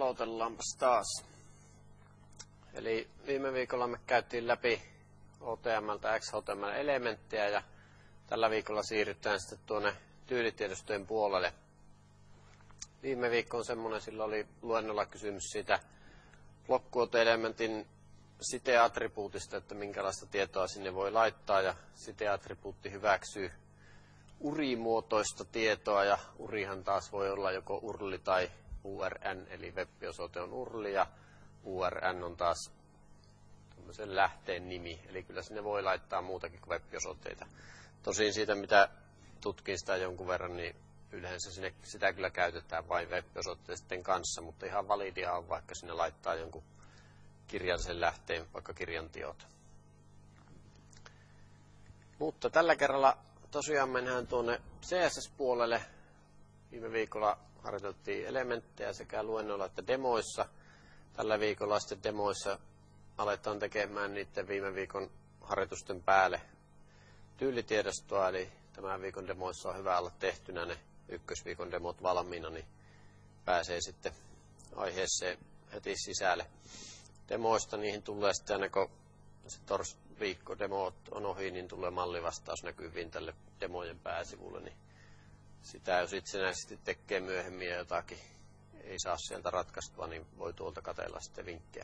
Aloitellaanpas taas. Eli viime viikolla me käytiin läpi HTML:tä XHTML-elementtejä ja tällä viikolla siirrytään sitten tuonne tyylitiedostojen puolelle. Viime viikko on semmoinen, sillä oli luennolla kysymys siitä block-quote-elementin site-attribuutista, että minkälaista tietoa sinne voi laittaa, ja site-attribuutti hyväksyy URI-muotoista tietoa, ja URIhan taas voi olla joko URL tai URN, eli web-osoite on URL ja URN on taas tämmöisen lähteen nimi, eli kyllä sinne voi laittaa muutakin kuin web-osoitteita. Tosin siitä, mitä tutkin sitä jonkun verran, niin yleensä sitä kyllä käytetään vain web-osoitteiden kanssa, mutta ihan validia on, vaikka sinne laittaa jonkun kirjallisen lähteen, vaikka kirjantiot. Mutta tällä kerralla tosiaan mennään tuonne CSS-puolelle. Viime viikolla harjoiteltiin elementtejä sekä luennoilla että demoissa. Tällä viikolla sitten demoissa aletaan tekemään niiden viime viikon harjoitusten päälle tyylitiedostoa, eli tämän viikon demoissa on hyvä olla tehtynä ne ykkösviikon demot valmiina, niin pääsee sitten aiheeseen heti sisälle. Demoista niihin tulee sitten aina kun se viikko demot on ohi, niin tulee mallivastaus näkyviin tälle demojen pääsivulle, niin sitä jos itsenäisesti tekee myöhemmin ja jotakin ei saa sieltä ratkaistua, niin voi tuolta katsella sitten vinkkejä.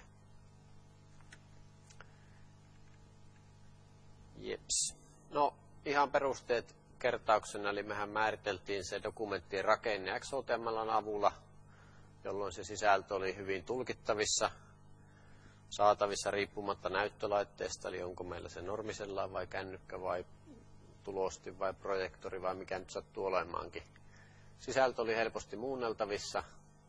Jeps. No ihan perusteet kertauksena, eli mehän määriteltiin se dokumenttien rakenne XHTML:n avulla, jolloin se sisältö oli hyvin tulkittavissa, saatavissa riippumatta näyttölaitteesta, eli onko meillä se normisella vai kännykkä vai tulostin vai projektori vai mikä nyt sattuu olemaankin. Sisältö oli helposti muunneltavissa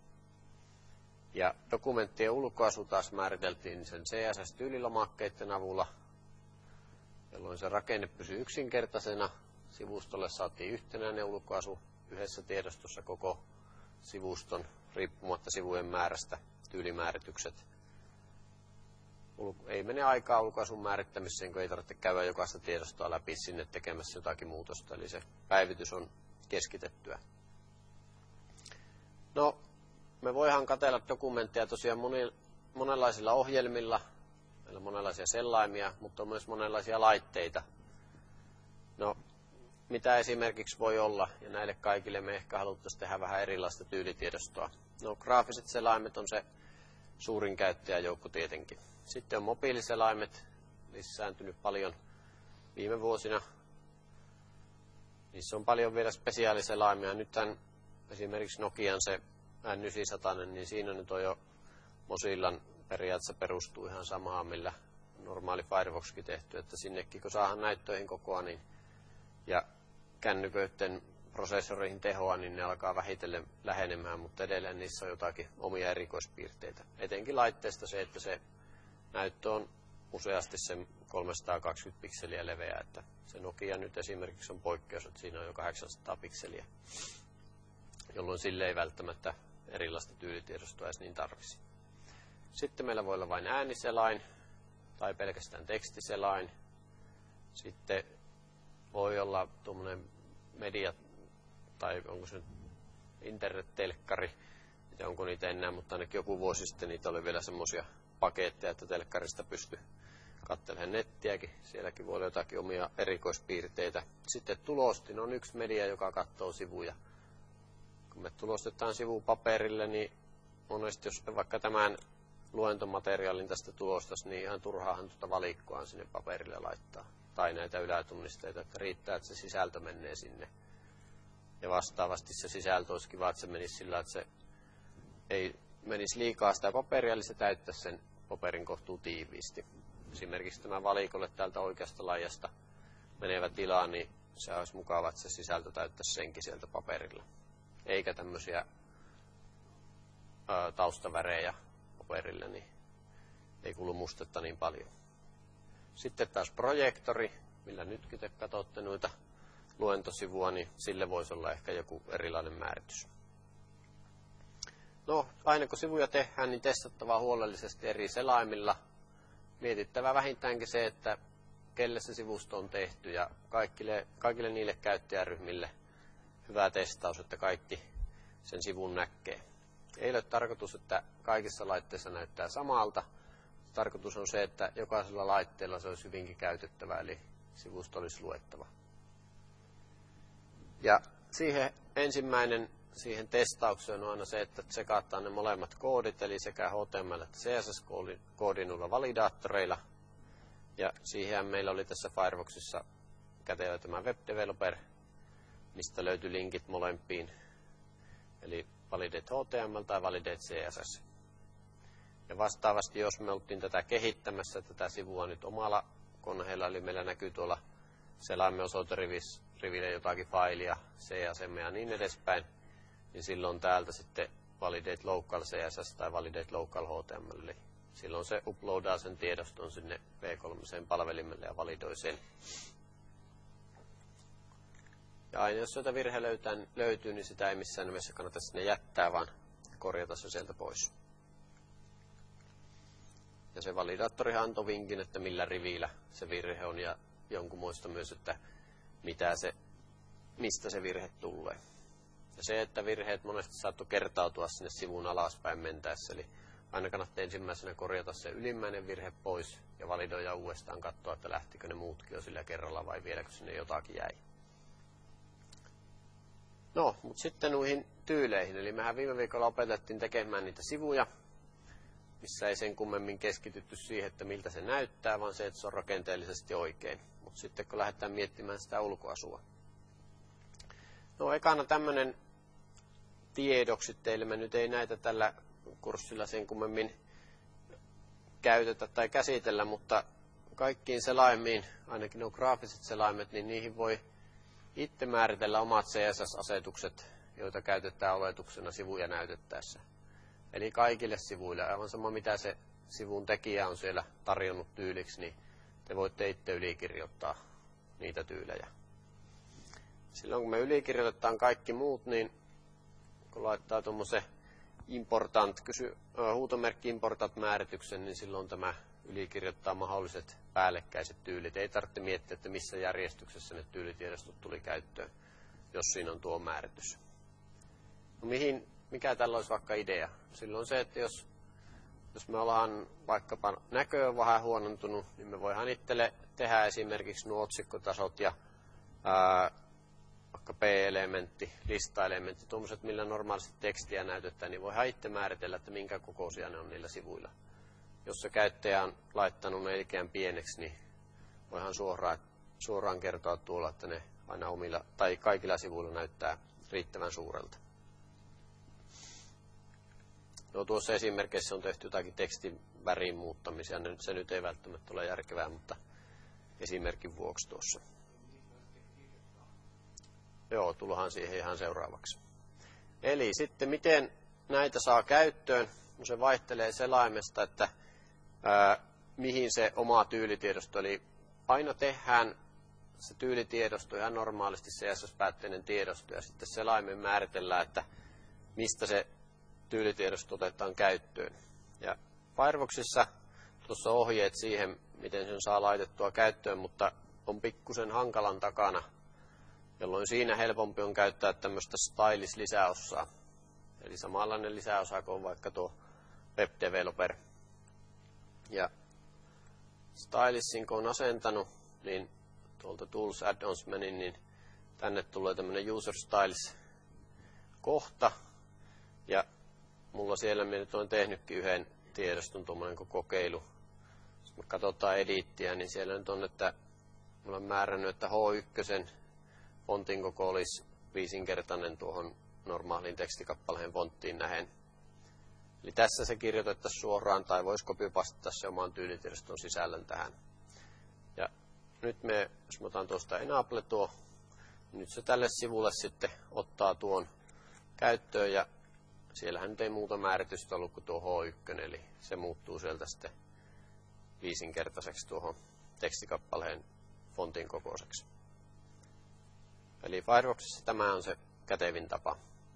ja dokumenttien ulkoasu taas määriteltiin sen CSS-tyylilomakkeiden avulla, jolloin se rakenne pysyi yksinkertaisena. Sivustolle saatiin yhtenäinen ulkoasu yhdessä tiedostossa koko sivuston riippumatta sivujen määrästä tyylimääritykset. Ei mene aikaa ulkoasun määrittämiseen, kun ei tarvitse käydä jokaista tiedostoa läpi sinne tekemässä jotakin muutosta, eli se päivitys on keskitettyä. No, me voidaan katsella dokumentteja tosiaan monenlaisilla ohjelmilla, meillä on monenlaisia selaimia, mutta on myös monenlaisia laitteita. No, mitä esimerkiksi voi olla, ja näille kaikille me ehkä haluttaisiin tehdä vähän erilaista tyylitiedostoa. No, graafiset selaimet on se suurin käyttäjäjoukko tietenkin. Sitten on mobiiliselaimet, lisääntynyt paljon viime vuosina. Niissä on paljon vielä spesiaaliselaimia. Nythän esimerkiksi Nokian se N900, niin siinä nyt on jo Mozillan periaatteessa perustuu ihan samaan, millä normaali Firefoxkin tehty, että sinnekin kun saadaan näyttöihin kokoa niin, ja kännyköiden prosessoreihin tehoa, niin ne alkaa vähitellen lähenemään, mutta edelleen niissä on jotakin omia erikoispiirteitä. Etenkin laitteesta se, että se näyttö on useasti sen 320 pikseliä leveä, että se Nokia nyt esimerkiksi on poikkeus, että siinä on jo 800 pikseliä, jolloin sille ei välttämättä erilaista tyylitiedostoa edes niin tarvisi. Sitten meillä voi olla vain ääniselain tai pelkästään tekstiselain. Sitten voi olla tuommoinen media tai onko se internet-telkkari, onko niitä enää, mutta ainakin joku vuosi sitten niitä oli vielä semmoisia paketteja, että telkkarista pystyi katselemaan nettiäkin. Sielläkin voi olla jotakin omia erikoispiirteitä. Sitten tulostin on yksi media, joka katsoo sivuja. Kun me tulostetaan sivu paperille, niin monesti jos vaikka tämän luentomateriaalin tästä tulostas, niin ihan turhaahan tuota valikkoa sinne paperille laittaa. Tai näitä ylätunnisteita, että riittää, että se sisältö menee sinne. Ja vastaavasti se sisältö olisi kiva, että se menisi sillä, että se ei menisi liikaa sitä paperia, eli se täyttäisi sen paperin kohtuu tiiviisti. Esimerkiksi tämä valikolle täältä oikeasta laajasta menevä tila, niin se olisi mukava, että se sisältö täyttäisi senkin sieltä paperilla. Eikä tämmöisiä taustavärejä paperille, niin ei kulu mustetta niin paljon. Sitten taas projektori, millä nytkin te katsotte noita luentosivua, niin sille voisi olla ehkä joku erilainen määritys. No, aina kun sivuja tehdään, niin testattava huolellisesti eri selaimilla. Mietittävä vähintäänkin se, että kelle se sivusto on tehty ja kaikille niille käyttäjäryhmille hyvä testaus, että kaikki sen sivun näkee. Ei ole tarkoitus, että kaikissa laitteissa näyttää samalta. Tarkoitus on se, että jokaisella laitteella se olisi hyvinkin käytettävä, eli sivusto olisi luettava. Ja siihen testaukseen on aina se, että tsekataan ne molemmat koodit, eli sekä HTML että CSS-koodi noilla validaattoreilla. Ja siihen meillä oli tässä Firefoxissa kätevä tämä Web Developer, mistä löytyi linkit molempiin, eli Validate HTML tai Validate CSS. Ja vastaavasti, jos me oltiin tätä kehittämässä, tätä sivua nyt omalla koneella, eli meillä näkyy tuolla selaimen osoiterivillä jotakin failia, CSM ja niin edespäin, niin silloin täältä sitten Validate Local CSS tai Validate Local HTML, eli silloin se uploadaa sen tiedoston sinne V3-palvelimelle ja validoi sen. Ja aina jos sieltä virhe löytyy, niin sitä ei missään nimessä kannata sinne jättää, vaan korjata se sieltä pois. Ja se validaattorihan antoi vinkin, että millä rivillä se virhe on ja jonkun muista myös, että mistä se virhe tulee. Ja se, että virheet monesti saattoi kertautua sinne sivun alaspäin mentäessä, eli aina kannattaa ensimmäisenä korjata se ylimmäinen virhe pois ja validoida uudestaan, katsoa, että lähtikö ne muutkin jo sillä kerralla vai vieläkö sinne jotakin jäi. No, mutta sitten noihin tyyleihin. Eli mehän viime viikolla opetettiin tekemään niitä sivuja, missä ei sen kummemmin keskitytty siihen, että miltä se näyttää, vaan se, että se on rakenteellisesti oikein. Mutta sitten kun lähdetään miettimään sitä ulkoasua. No, ekana tämmöinen tiedoksi teille. Me nyt ei näitä tällä kurssilla sen kummemmin käytetä tai käsitellä, mutta kaikkiin selaimiin, ainakin nuo graafiset selaimet, niin niihin voi itse määritellä omat CSS-asetukset, joita käytetään oletuksena sivuja näytettäessä. Eli kaikille sivuille, aivan sama mitä se sivun tekijä on siellä tarjonnut tyyliksi, niin te voitte itse ylikirjoittaa niitä tyylejä. Silloin kun me ylikirjoitetaan kaikki muut, niin kun laittaa tuommoisen huutomerkki important-määrityksen, niin silloin tämä ylikirjoittaa mahdolliset päällekkäiset tyylit. Ei tarvitse miettiä, että missä järjestyksessä ne tyylitiedostot tuli käyttöön, jos siinä on tuo määritys. No mikä tällä olisi vaikka idea? Silloin se, että jos me ollaan vaikkapa näkö vähän huonontunut, niin me voidaan itselle tehdä esimerkiksi nuo otsikkotasot ja vaikka P-elementti, lista-elementti, tuommoiset, millä normaalisti tekstiä näytetään, niin voidaan itse määritellä, että minkä kokoisia ne on niillä sivuilla. Jos se käyttäjä on laittanut ne ikään pieneksi, niin voidaan suoraan kertoa tuolla, että ne aina omilla tai kaikilla sivuilla näyttää riittävän suurelta. No, tuossa esimerkeissä on tehty jotakin tekstin värin muuttamisia. Se nyt ei välttämättä ole järkevää, mutta esimerkin vuoksi tuossa. Joo, tullaan siihen ihan seuraavaksi. Eli sitten miten näitä saa käyttöön? No, se vaihtelee selaimesta, että mihin se oma tyylitiedosto, eli aina tehdään se tyylitiedosto ihan normaalisti CSS-päätteinen tiedosto ja sitten selaimen määritellään, että mistä se tyylitiedosto otetaan käyttöön. Ja Firefoxissa tuossa ohjeet siihen, miten sen saa laitettua käyttöön, mutta on pikkusen hankalan takana, jolloin siinä helpompi on käyttää tämmöistä stylis-lisäosaa. Eli samanlainen lisäosa kuin vaikka tuo Web Developer. Ja stylisin kun on asentanut, niin tuolta Tools Add-ons menin, niin tänne tulee tämmöinen User Styles-kohta. Ja mulla siellä minä nyt olen tehnytkin yhden tiedoston tuommoinen kuin kokeilu. Jos me katsotaan edittiä, niin siellä nyt on, että mulla on määrännyt, että H1 fontin koko olisi 5-kertainen tuohon normaaliin tekstikappaleen fonttiin nähen. Eli tässä se kirjoitettaisiin suoraan, tai voisi copypastata se oman tyylitiedoston sisällön tähän. Ja nyt jos me otan tuosta enable tuo, niin nyt se tälle sivulle sitten ottaa tuon käyttöön, ja siellähän nyt ei muuta määritystä ollut kuin tuo H1, eli se muuttuu sieltä sitten 5-kertaiseksi tuohon tekstikappaleen fontin kokoiseksi. Eli Firefoxissa tämä on se kätevin tapa.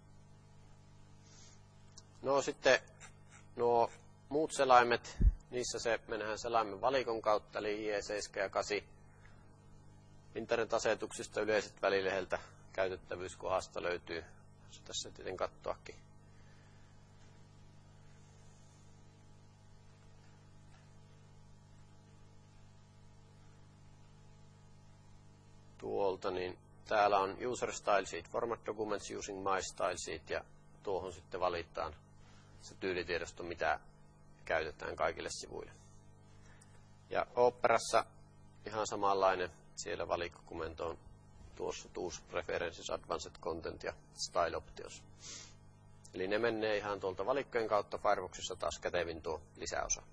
No sitten nuo muut selaimet, niissä mennään selaimen valikon kautta, eli IE7 ja 8 internet-asetuksista yleiset välileheltä käytettävyyskohdasta löytyy, jos tässä tietenkin katsoakin. niin täällä on User Style Sheet, Format Documents using My Style Sheet, ja tuohon sitten valitaan se tyylitiedosto, mitä käytetään kaikille sivuille. Ja Operassa ihan samanlainen, siellä valikkokomento on tuossa Tools, Preferences, Advanced Content ja Style Options. Eli ne menee ihan tuolta valikkojen kautta. Firefoxissa taas kätevin tuo lisäosa.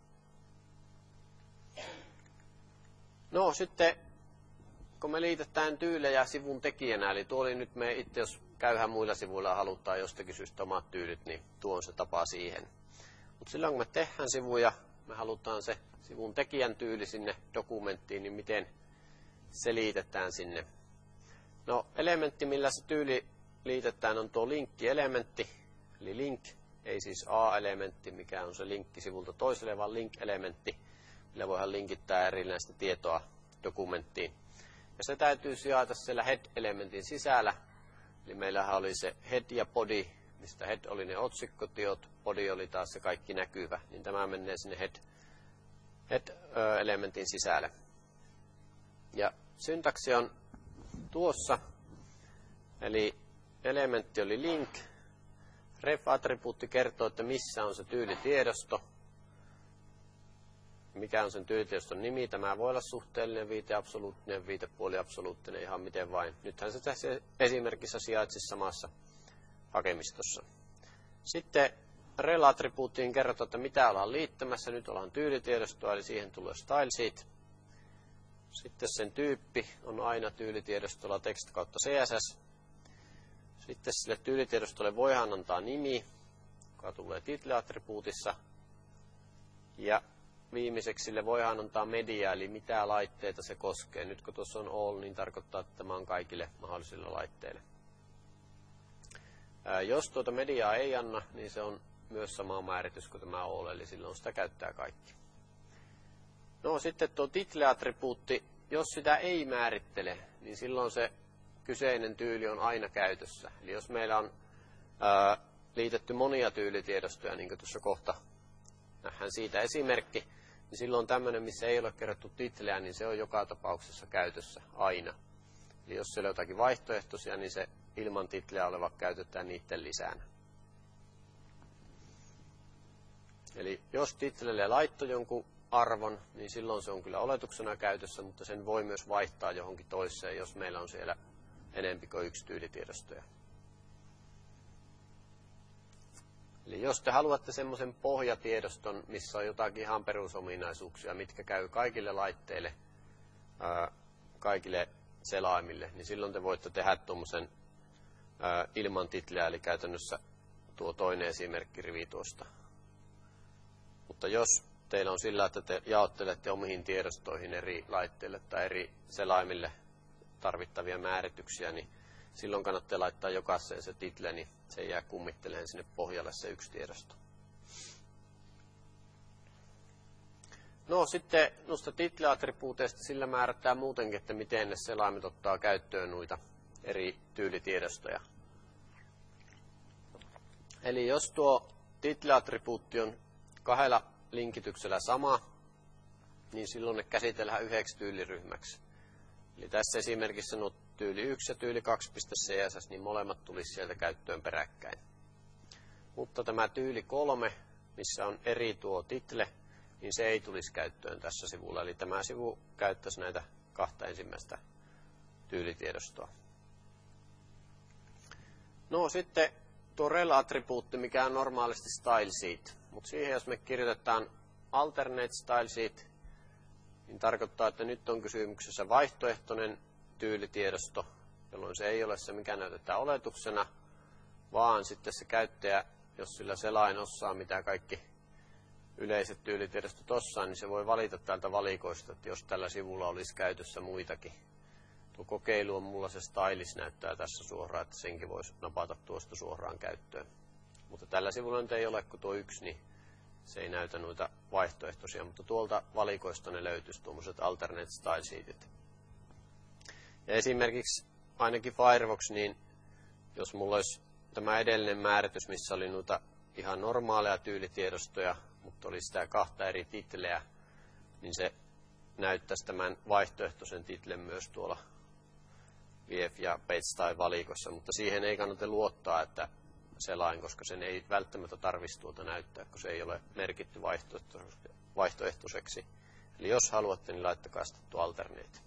No sitten, kun me liitetään tyylejä sivun tekijänä, eli tuo oli nyt me itse, jos käyhän muilla sivuilla ja halutaan jostakin syystä omat tyylit, niin tuo on se tapa siihen. Mutta silloin kun me tehdään sivuja, me halutaan se sivun tekijän tyyli sinne dokumenttiin, niin miten se liitetään sinne. No, elementti, millä se tyyli liitetään, on tuo linkki-elementti, eli link, ei siis A-elementti, mikä on se linkki sivulta toiselle, vaan link-elementti, millä voidaan linkittää erinäistä tietoa dokumenttiin. Ja se täytyy sijaita siellä head-elementin sisällä, eli meillähän oli se head ja body, mistä head oli ne otsikkotiot, body oli taas se kaikki näkyvä, niin tämä menee sinne head-elementin sisälle. Ja syntaksi on tuossa, eli elementti oli link, ref-attribuutti kertoo, että missä on se tyylitiedosto, mikä on sen tyylitiedoston nimi. Tämä voi olla suhteellinen viite, absoluuttinen viite, puoliabsoluuttinen, ihan miten vain. Nythän se tässä esimerkissä sijaitsi samassa hakemistossa. Sitten rel-attribuuttiin kerrotaan, että mitä ollaan liittämässä. Nyt ollaan tyylitiedostoa, eli siihen tulee style sheet. Sitten sen tyyppi on aina tyylitiedostolla text kautta CSS. Sitten sille tyylitiedostolle voidaan antaa nimi, joka tulee title-attribuutissa. Ja viimeiseksi sille voidaan antaa media, eli mitä laitteita se koskee. Nyt kun tuossa on all, niin tarkoittaa, että tämä on kaikille mahdollisille laitteille. Jos tuota mediaa ei anna, niin se on myös sama määritys kuin tämä all, eli silloin sitä käyttää kaikki. No sitten tuo title-attribuutti, jos sitä ei määrittele, niin silloin se kyseinen tyyli on aina käytössä. Eli jos meillä on liitetty monia tyylitiedostoja, niin kuin tuossa kohta nähdään siitä esimerkki, niin silloin tämmöinen, missä ei ole kerrottu titleä, niin se on joka tapauksessa käytössä aina. Eli jos siellä on jotakin vaihtoehtoisia, niin se ilman titleä oleva käytetään niiden lisänä. Eli jos titlelle laittoi jonkun arvon, niin silloin se on kyllä oletuksena käytössä, mutta sen voi myös vaihtaa johonkin toiseen, jos meillä on siellä enempi kuin yksi tyylitiedostoja. Eli jos te haluatte semmoisen pohjatiedoston, missä on jotakin ihan perusominaisuuksia, mitkä käy kaikille laitteille, kaikille selaimille, niin silloin te voitte tehdä tuommoisen ilman titleä, eli käytännössä tuo toinen esimerkkirivi tuosta. Mutta jos teillä on sillä, että te jaottelette omiin tiedostoihin eri laitteille tai eri selaimille tarvittavia määrityksiä, niin silloin kannattaa laittaa jokaiseen se title, niin se jää kummitteleen sinne pohjalle se yksi tiedosto. No sitten noista title-attribuuteista sillä määrätään muutenkin, että miten ne selaimet ottaa käyttöön noita eri tyylitiedostoja. Eli jos tuo title-attribuutti on kahdella linkityksellä sama, niin silloin ne käsitellään yhdeksi tyyliryhmäksi. Eli tässä esimerkissä nuo tyyli 1 ja tyyli 2.css, niin molemmat tulisi sieltä käyttöön peräkkäin. Mutta tämä tyyli 3, missä on eri tuo title, niin se ei tulisi käyttöön tässä sivulla. Eli tämä sivu käyttäisi näitä kahta ensimmäistä tyylitiedostoa. No sitten tuo rel-attribuutti, mikä on normaalisti style sheet. Mutta siihen jos me kirjoitetaan alternate style sheet, niin tarkoittaa, että nyt on kysymyksessä vaihtoehtoinen tyylitiedosto, jolloin se ei ole se, mikä näytetään oletuksena, vaan sitten se käyttäjä, jos sillä selain osaa, mitä kaikki yleiset tyylitiedostot osaa, niin se voi valita täältä valikoista, että jos tällä sivulla olisi käytössä muitakin. Tuo kokeilu on mulla se stylis näyttää tässä suoraan, että senkin voisi napata tuosta suoraan käyttöön. Mutta tällä sivulla nyt ei ole kuin tuo yksi, niin se ei näytä noita vaihtoehtoisia, mutta tuolta valikoista ne löytyisi tuommoiset alternate style sheetit. Ja esimerkiksi ainakin Firefox, niin jos mulla olisi tämä edellinen määritys, missä oli noita ihan normaaleja tyylitiedostoja, mutta oli sitä kahta eri titleä, niin se näyttäisi tämän vaihtoehtoisen titlen myös tuolla VF ja Page tai valikossa, mutta siihen ei kannata luottaa, että selain, koska sen ei välttämättä tarvitsisi tuota näyttää, kun se ei ole merkitty vaihtoehtoiseksi. Eli jos haluatte, niin laittakaa sitten alternate.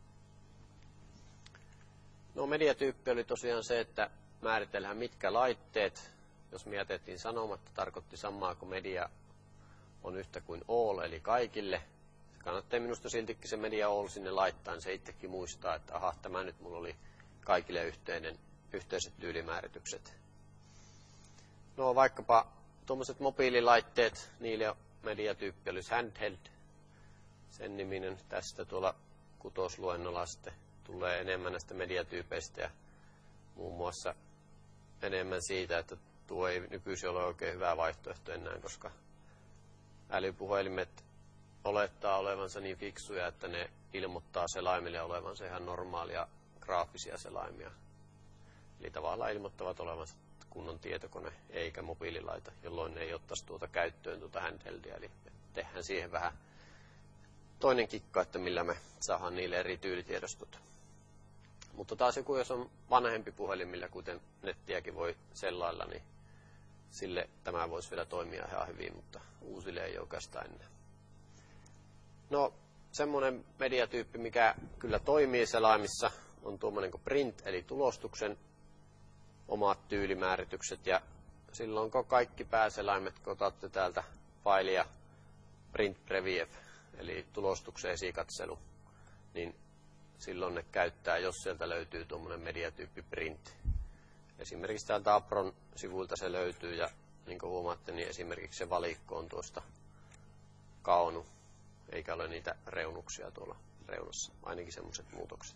No, mediatyyppi oli tosiaan se, että määritellään mitkä laitteet, jos me jätettiin sanomatta, tarkoitti samaa kuin media on yhtä kuin all, eli kaikille. Kannattaa minusta siltikin se media all sinne laittaa, niin se itsekin muistaa, että aha, tämä nyt mulla oli kaikille yhteiset tyylimääritykset. No, vaikkapa tuommoiset mobiililaitteet, niille mediatyyppi olisi handheld. Sen niminen tästä tuolla kutosluennolla sitten tulee enemmän näistä mediatyypeistä ja muun muassa enemmän siitä, että tuo ei nykyisin ole oikein hyvä vaihtoehto enää, koska älypuhelimet olettaa olevansa niin fiksuja, että ne ilmoittaa selaimille olevansa ihan normaalia graafisia selaimia. Eli tavallaan ilmoittavat olevansa kunnon tietokone eikä mobiililaita, jolloin ne ei ottaisi tuota käyttöön tuota handheldia. Eli tehdään siihen vähän toinen kikka, että millä me saadaan niille eri tyylitiedostot. Mutta taas joku, jos on vanhempi puhelin, millä kuten nettiäkin voi sellailla, niin sille tämä voisi vielä toimia ihan hyvin, mutta uusille ei oikeastaan enää. No, semmoinen mediatyyppi, mikä kyllä toimii selaimissa, on tuommoinen kuin print, eli tulostuksen omat tyylimääritykset. Ja silloin kun kaikki pääselaimet, kun otatte täältä failia print preview, eli tulostuksen esikatselu, niin silloin ne käyttää, jos sieltä löytyy tuommoinen mediatyyppi print. Esimerkiksi täältä Apron sivuilta se löytyy, ja niin kuin huomaatte, niin esimerkiksi se valikko on tuosta kaonu, eikä ole niitä reunuksia tuolla reunassa, ainakin semmoiset muutokset.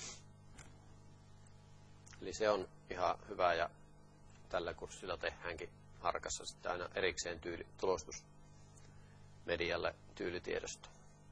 Eli se on ihan hyvä, ja tällä kurssilla tehdäänkin Harkassa sitten aina erikseen tulostus medialle tyylitiedosto.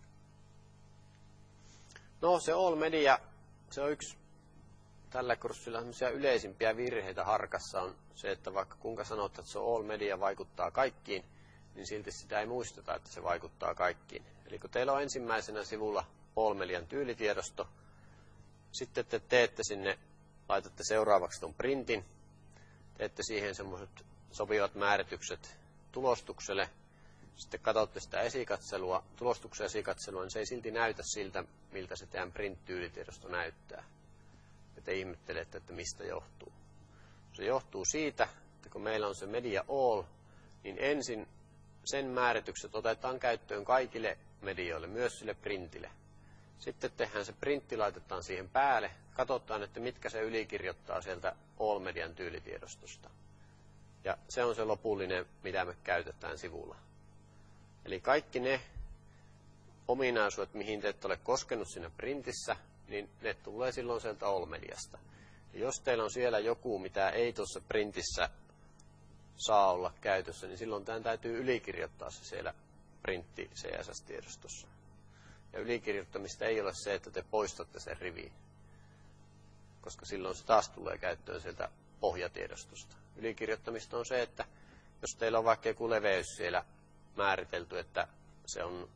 No, se all media, se on yksi tällä kurssilla sellaisia yleisimpiä virheitä Harkassa on se, että vaikka kuinka sanot, että se all media vaikuttaa kaikkiin, niin silti sitä ei muisteta, että se vaikuttaa kaikkiin. Eli kun teillä on ensimmäisenä sivulla all median tyylitiedosto, sitten te teette sinne, laitatte seuraavaksi tuon printin, teette siihen semmoiset sopivat määritykset tulostukselle, sitten katsotte sitä esikatselua, tulostuksen esikatselua, niin se ei silti näytä siltä, miltä se teidän print-tyylitiedosto näyttää. Ja te ihmettelette, että mistä johtuu. Se johtuu siitä, että kun meillä on se media all, niin ensin sen määritykset otetaan käyttöön kaikille medioille, myös sille printille. Sitten tehdään se printti, laitetaan siihen päälle, katsotaan, että mitkä se ylikirjoittaa sieltä all median tyylitiedostosta. Ja se on se lopullinen, mitä me käytetään sivulla. Eli kaikki ne ominaisuudet, mihin te ette ole koskenut siinä printissä, niin ne tulee silloin sieltä all-mediasta. Ja jos teillä on siellä joku, mitä ei tuossa printissä saa olla käytössä, niin silloin tämän täytyy ylikirjoittaa se siellä printti CSS-tiedostossa. Ja ylikirjoittamista ei ole se, että te poistatte sen riviin, koska silloin se taas tulee käyttöön sieltä pohjatiedostosta. Ylikirjoittamista on se, että jos teillä on vaikka joku leveys siellä määritelty, että se on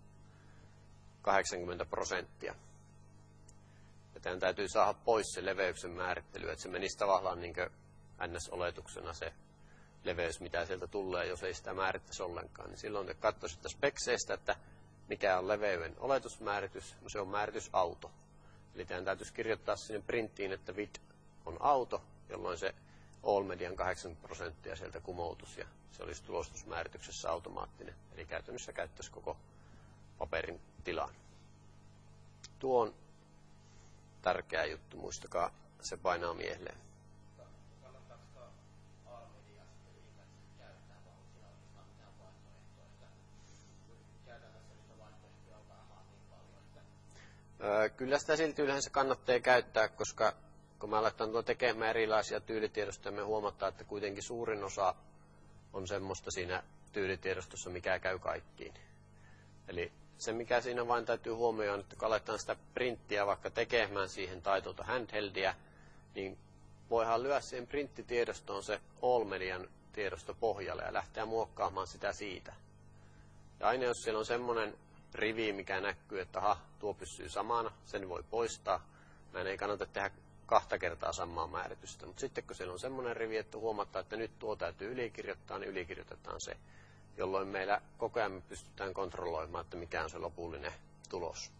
80%. Ja tämän täytyy saada pois se leveyksen määrittely, että se menisi tavallaan niin kuin NS-oletuksena se leveys, mitä sieltä tulee, jos ei sitä määrittäisi ollenkaan. Niin silloin te katsoisitte spekseistä, että mikä on leveyden oletusmääritys, no se on määritys auto. Eli tämän täytyisi kirjoittaa sinne printtiin, että width on auto, jolloin se all median 80% sieltä kumoutus ja se olisi tulostusmäärityksessä automaattinen. Eli käytännössä käyttäisi koko paperin tilaan. Tuo on tärkeä juttu, muistakaa, se painaa mieleen. Kannattaako all-mediaa käyttää, vai onko siinä oikeastaan mitään vaihtoehtoa, että käytännössä niitä vaihtoehtoja on vähän niin paljon? Kyllä sitä silti yleensä kannattaa käyttää, koska kun me aletaan tekemään erilaisia tyylitiedostoja, me huomataan, että kuitenkin suurin osa on semmoista siinä tyylitiedostossa, mikä käy kaikkiin. Eli se, mikä siinä vain täytyy huomioida, että kun aletaan sitä printtiä vaikka tekemään siihen tai tuota handheldia, niin voidaan lyödä siihen printtitiedostoon se all-median tiedosto pohjalle ja lähteä muokkaamaan sitä siitä. Ja aina jos siellä on semmoinen rivi, mikä näkyy, että aha, tuo pysyy samana, sen voi poistaa. Meidän ei kannata tehdä 2 kertaa samaa määritystä. Mutta sitten kun siellä on semmoinen rivi, että huomataan, että nyt tuo täytyy ylikirjoittaa, niin ylikirjoitetaan se, jolloin meillä koko ajan me pystytään kontrolloimaan, että mikä on se lopullinen tulos.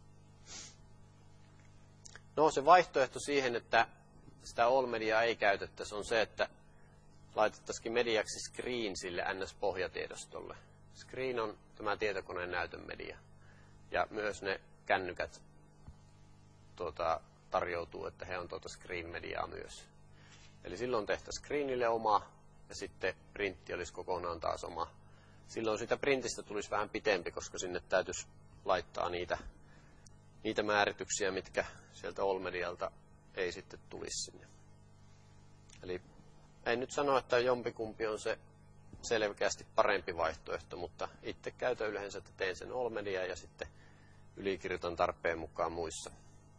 No se vaihtoehto siihen, että sitä all-mediaa ei käytettäisi, on se, että laitettaisiin mediaksi screen sille NS-pohjatiedostolle. Screen on tämä tietokoneen näytön media. Ja myös ne kännykät tarjoutuu, että he on screen-mediaa myös. Eli silloin tehtäisiin screenille oma, ja sitten printti olisi kokonaan taas oma. Silloin siitä printistä tulisi vähän pitempi, koska sinne täytyisi laittaa niitä määrityksiä, mitkä sieltä all-medialta ei sitten tulisi sinne. Eli en nyt sano, että jompikumpi on se selkeästi parempi vaihtoehto, mutta itse käytän yleensä, että teen sen all-mediaa ja sitten ylikirjoitan tarpeen mukaan muissa.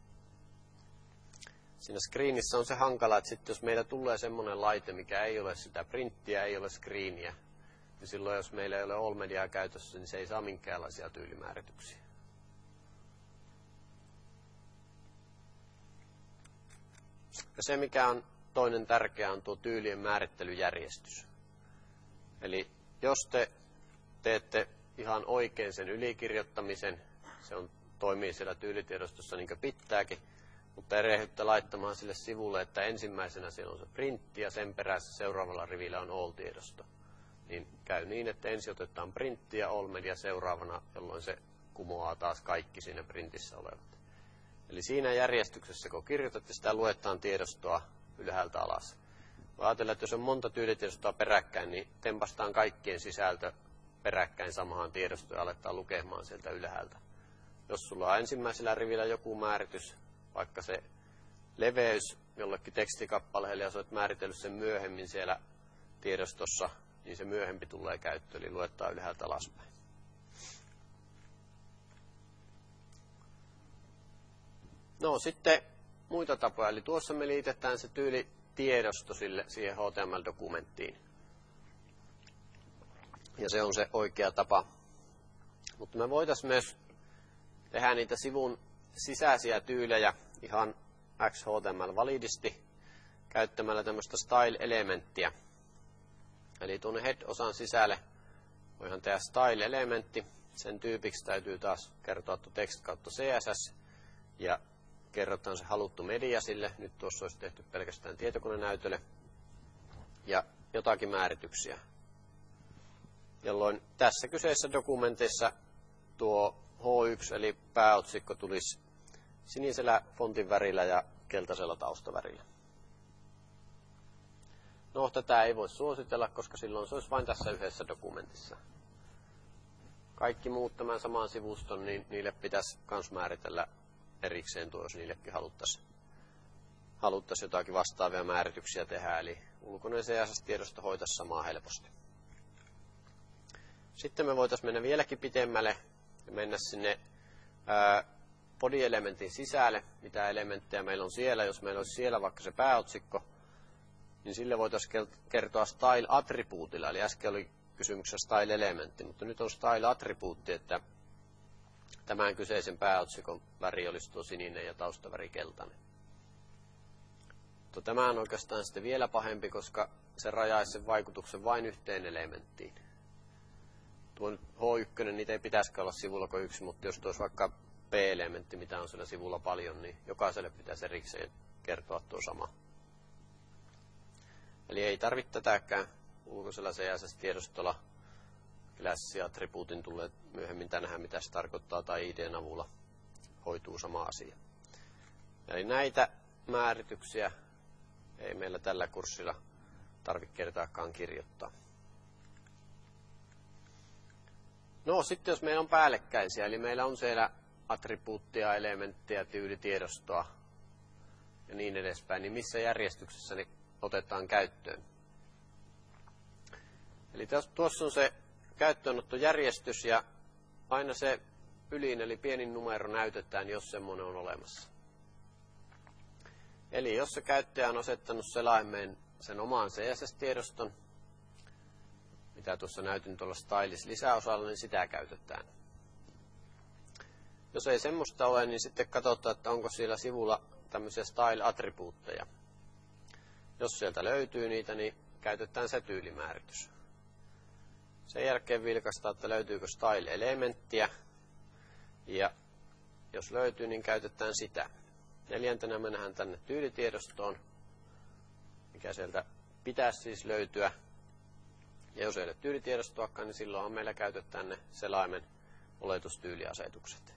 Siinä screenissä on se hankala, että sitten jos meillä tulee semmoinen laite, mikä ei ole sitä printtiä, ei ole screeniä, niin silloin jos meillä ei ole all-mediaa käytössä, niin se ei saa minkäänlaisia tyylimäärityksiä. Ja se, mikä on toinen tärkeä, on tuo tyylien määrittelyjärjestys. Eli jos te teette ihan oikein sen ylikirjoittamisen, se toimii siellä tyylitiedostossa niin kuin pitääkin, mutta erehdytte laittamaan sille sivulle, että ensimmäisenä siellä on se printti ja sen perässä seuraavalla rivillä on all-tiedosto. Niin käy niin, että ensin otetaan printti ja all-media seuraavana, jolloin se kumoaa taas kaikki siinä printissä olevat. Eli siinä järjestyksessä, kun kirjoitatte, sitä luetaan tiedostoa ylhäältä alas. Ajatellaan, että jos on monta tyylitiedostoa peräkkäin, niin tempastaan kaikkien sisältö peräkkäin samaan tiedostoon ja aletaan lukemaan sieltä ylhäältä. Jos sulla on ensimmäisellä rivillä joku määritys, vaikka se leveys jollekin tekstikappaleelle, ja sä olet määritellyt sen myöhemmin siellä tiedostossa, niin se myöhempi tulee käyttöön, eli luetaan ylhäältä alaspäin. No sitten muita tapoja, eli tuossa me liitetään se tyylitiedosto siihen HTML-dokumenttiin. Ja se on se oikea tapa. Mutta me voitaisiin myös tehdä niitä sivun sisäisiä tyylejä ihan XHTML-validisti käyttämällä tämmöistä style-elementtiä. Eli tuonne head-osan sisälle voidaan tehdä style-elementti. Sen tyypiksi täytyy taas kertoa text kautta CSS ja kerrotaan se haluttu media sille. Nyt tuossa olisi tehty pelkästään tietokonenäytölle ja jotakin määrityksiä. Jolloin tässä kyseisessä dokumentissa tuo H1 eli pääotsikko tulisi sinisellä fontin värillä ja keltaisella taustavärillä. No, tätä ei voi suositella, koska silloin se olisi vain tässä yhdessä dokumentissa. Kaikki muut tämän saman sivuston, niin niille pitäisi myös määritellä erikseen tuo, jos niillekin haluttaisiin jotakin vastaavia määrityksiä tehdä. Eli ulkoinen CSS-tiedosto hoitaisi samaa helposti. Sitten me voitaisiin mennä vieläkin pitemmälle ja mennä sinne body-elementin sisälle, mitä elementtejä meillä on siellä. Jos meillä olisi siellä vaikka se pääotsikko, niin sille voitaisiin kertoa style-attribuutilla. Eli äsken oli kysymyksessä style-elementti, mutta nyt on style-attribuutti, että tämän kyseisen pääotsikon väri olisi tuo sininen ja taustaväri keltainen. Mutta tämä on oikeastaan sitten vielä pahempi, koska se rajaisi sen vaikutuksen vain yhteen elementtiin. Tuo H1, niitä ei pitäisi olla sivulla kuin yksi, mutta jos tuossa vaikka P-elementti, mitä on siellä sivulla paljon, niin jokaiselle pitäisi erikseen kertoa tuo sama. Eli ei tarvitse tätäkään ulkoisella CSS-tiedostolla. Class-attribuutin tulee myöhemmin tänään, mitä se tarkoittaa, tai ID:n avulla hoituu sama asia. Eli näitä määrityksiä ei meillä tällä kurssilla tarvitse kertaakaan kirjoittaa. No sitten jos meillä on päällekkäisiä, eli meillä on siellä attribuuttia, elementtiä, tyylitiedostoa ja niin edespäin, niin missä järjestyksessä ne otetaan käyttöön? Eli tuossa on se käyttöönottojärjestys ja aina se ylin eli pienin numero näytetään, jos semmoinen on olemassa. Eli jos se käyttäjä on asettanut selaimeen sen omaan CSS-tiedoston, mitä tuossa näytin tuolla Stylis lisäosalla, niin sitä käytetään. Jos ei semmoista ole, niin sitten katsotaan, että onko siellä sivulla tämmöisiä style-attribuutteja. Jos sieltä löytyy niitä, niin käytetään se tyylimääritys. Sen jälkeen vilkaistaan, että löytyykö style-elementtiä. Ja jos löytyy, niin käytetään sitä. Neljäntenä mennään tänne tyylitiedostoon, mikä sieltä pitäisi siis löytyä. Ja jos ei ole tyylitiedostoakaan, niin silloinhan meillä käytetään ne selaimen oletustyyliasetukset.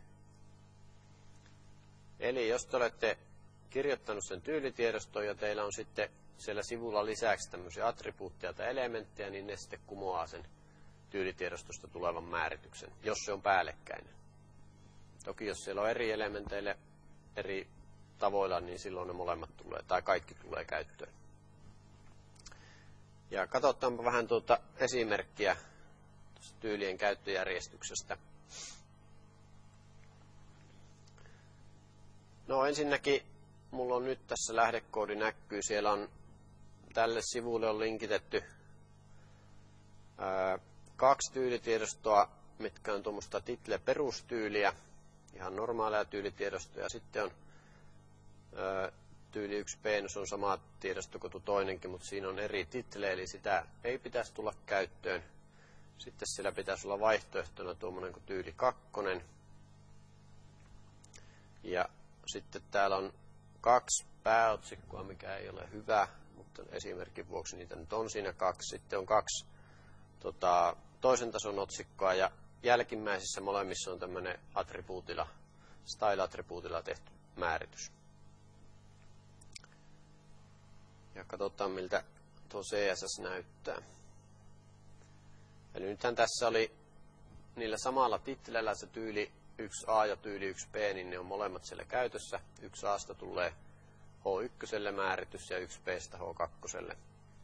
Eli jos te olette kirjoittanut sen tyylitiedostoon ja teillä on sitten siellä sivulla lisäksi tämmöisiä attribuutteja tai elementtejä, niin ne sitten kumoaa sen tyylitiedostosta tulevan määrityksen, jos se on päällekkäinen. Toki jos siellä on eri elementeille eri tavoilla, niin silloin ne molemmat tulee, tai kaikki tulee käyttöön. Ja katsotaanpa vähän tuota esimerkkiä tyylien käyttöjärjestyksestä. No ensinnäkin mulla on nyt tässä lähdekoodi näkyy. Siellä on tälle sivulle on linkitetty 2 tyylitiedostoa, mitkä on tuommoista title-perustyyliä, ihan normaaleja tyylitiedostoja. Sitten on tyyli 1p, se on sama tiedosto kuin toinenkin, mutta siinä on eri title, eli sitä ei pitäisi tulla käyttöön. Sitten siellä pitäisi olla vaihtoehtona tuommoinen kuin tyyli 2. Ja sitten täällä on 2 pääotsikkoa, mikä ei ole hyvä, mutta esimerkin vuoksi niitä nyt on siinä 2. Sitten on 2 toisen tason otsikkoa ja jälkimmäisissä molemmissa on tämmöinen style-attribuutilla tehty määritys. Ja katsotaan miltä tuo CSS näyttää. Eli nythän tässä oli niillä samalla titlellä se tyyli 1a ja tyyli 1b, niin ne on molemmat siellä käytössä. 1a:sta tulee H1 määritys ja 1b:stä H2.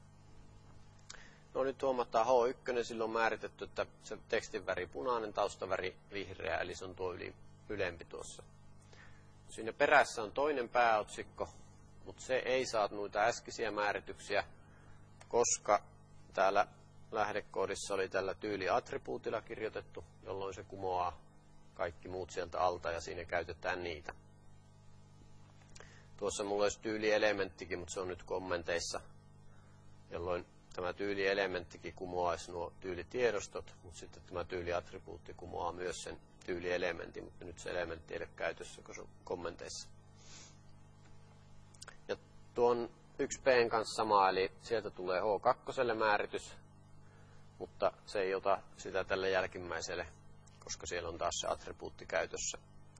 No nyt huomataan H1, sillä on määritetty, että se tekstin väri punainen, taustaväri vihreä, eli se on tuo ylempi tuossa. Siinä perässä on toinen pääotsikko, mutta se ei saa noita äskeisiä määrityksiä, koska täällä lähdekoodissa oli tällä tyyli-attribuutilla kirjoitettu, jolloin se kumoaa kaikki muut sieltä alta ja siinä käytetään niitä. Tuossa mulla olisi tyylielementtikin, mutta se on nyt kommenteissa, jolloin tämä tyylielementtikin kumoaisi nuo tyylitiedostot, mutta sitten tämä tyyliattribuutti kumoaa myös sen tyylielementin, mutta nyt se elementti ei ole käytössä, kun se on kommenteissa. Ja tuon 1p:n kanssa sama, eli sieltä tulee H2 määritys, mutta se ei ota sitä tälle jälkimmäiselle, koska siellä on taas se attribuutti käytössä.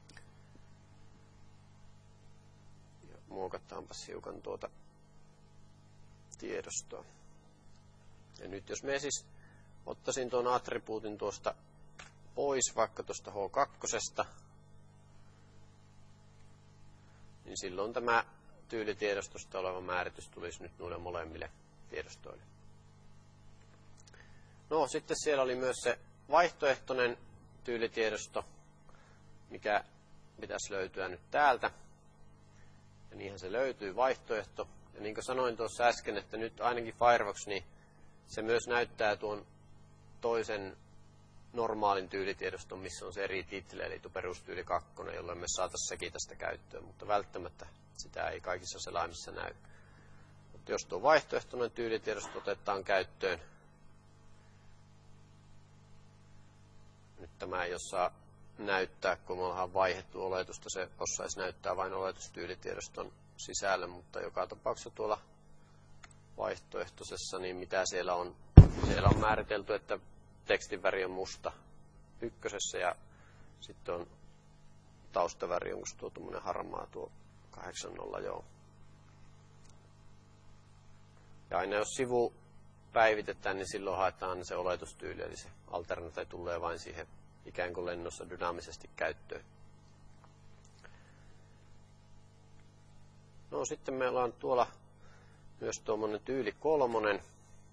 Ja muokataanpas hiukan tuota tiedostoa. Ja nyt jos me siis ottaisin tuon attribuutin tuosta pois, vaikka tuosta H2, niin silloin tämä tyylitiedostosta oleva määritys tulisi nyt noille molemmille tiedostoille. No sitten siellä oli myös se vaihtoehtoinen tyylitiedosto, mikä pitäisi löytyä nyt täältä. Ja niinhän se löytyy, vaihtoehto. Ja niin kuin sanoin tuossa äsken, että nyt ainakin Firefox, niin se myös näyttää tuon toisen normaalin tyylitiedoston, missä on se eri title, eli perustyyli 2, jolloin me saataisiin sekin tästä käyttöön, mutta välttämättä sitä ei kaikissa selaimissa näy. Mutta jos tuo vaihtoehtoinen tyylitiedosto otetaan käyttöön, nyt tämä ei osaa näyttää, kun me ollaan vaihdettu oletusta, se osaisi näyttää vain oletustyylitiedoston sisällä, mutta joka tapauksessa tuolla vaihtoehtoisessa, niin mitä siellä on? Siellä on määritelty, että tekstin väri on musta 1 ja sitten on taustaväri, onko tuo tuommoinen harmaa tuo 80, joo. Ja aina jos sivu päivitetään, niin silloin haetaan se oletustyyli, eli se alternate tulee vain siihen ikään kuin lennossa dynaamisesti käyttöön. No sitten meillä on tuolla myös tuommoinen tyyli 3.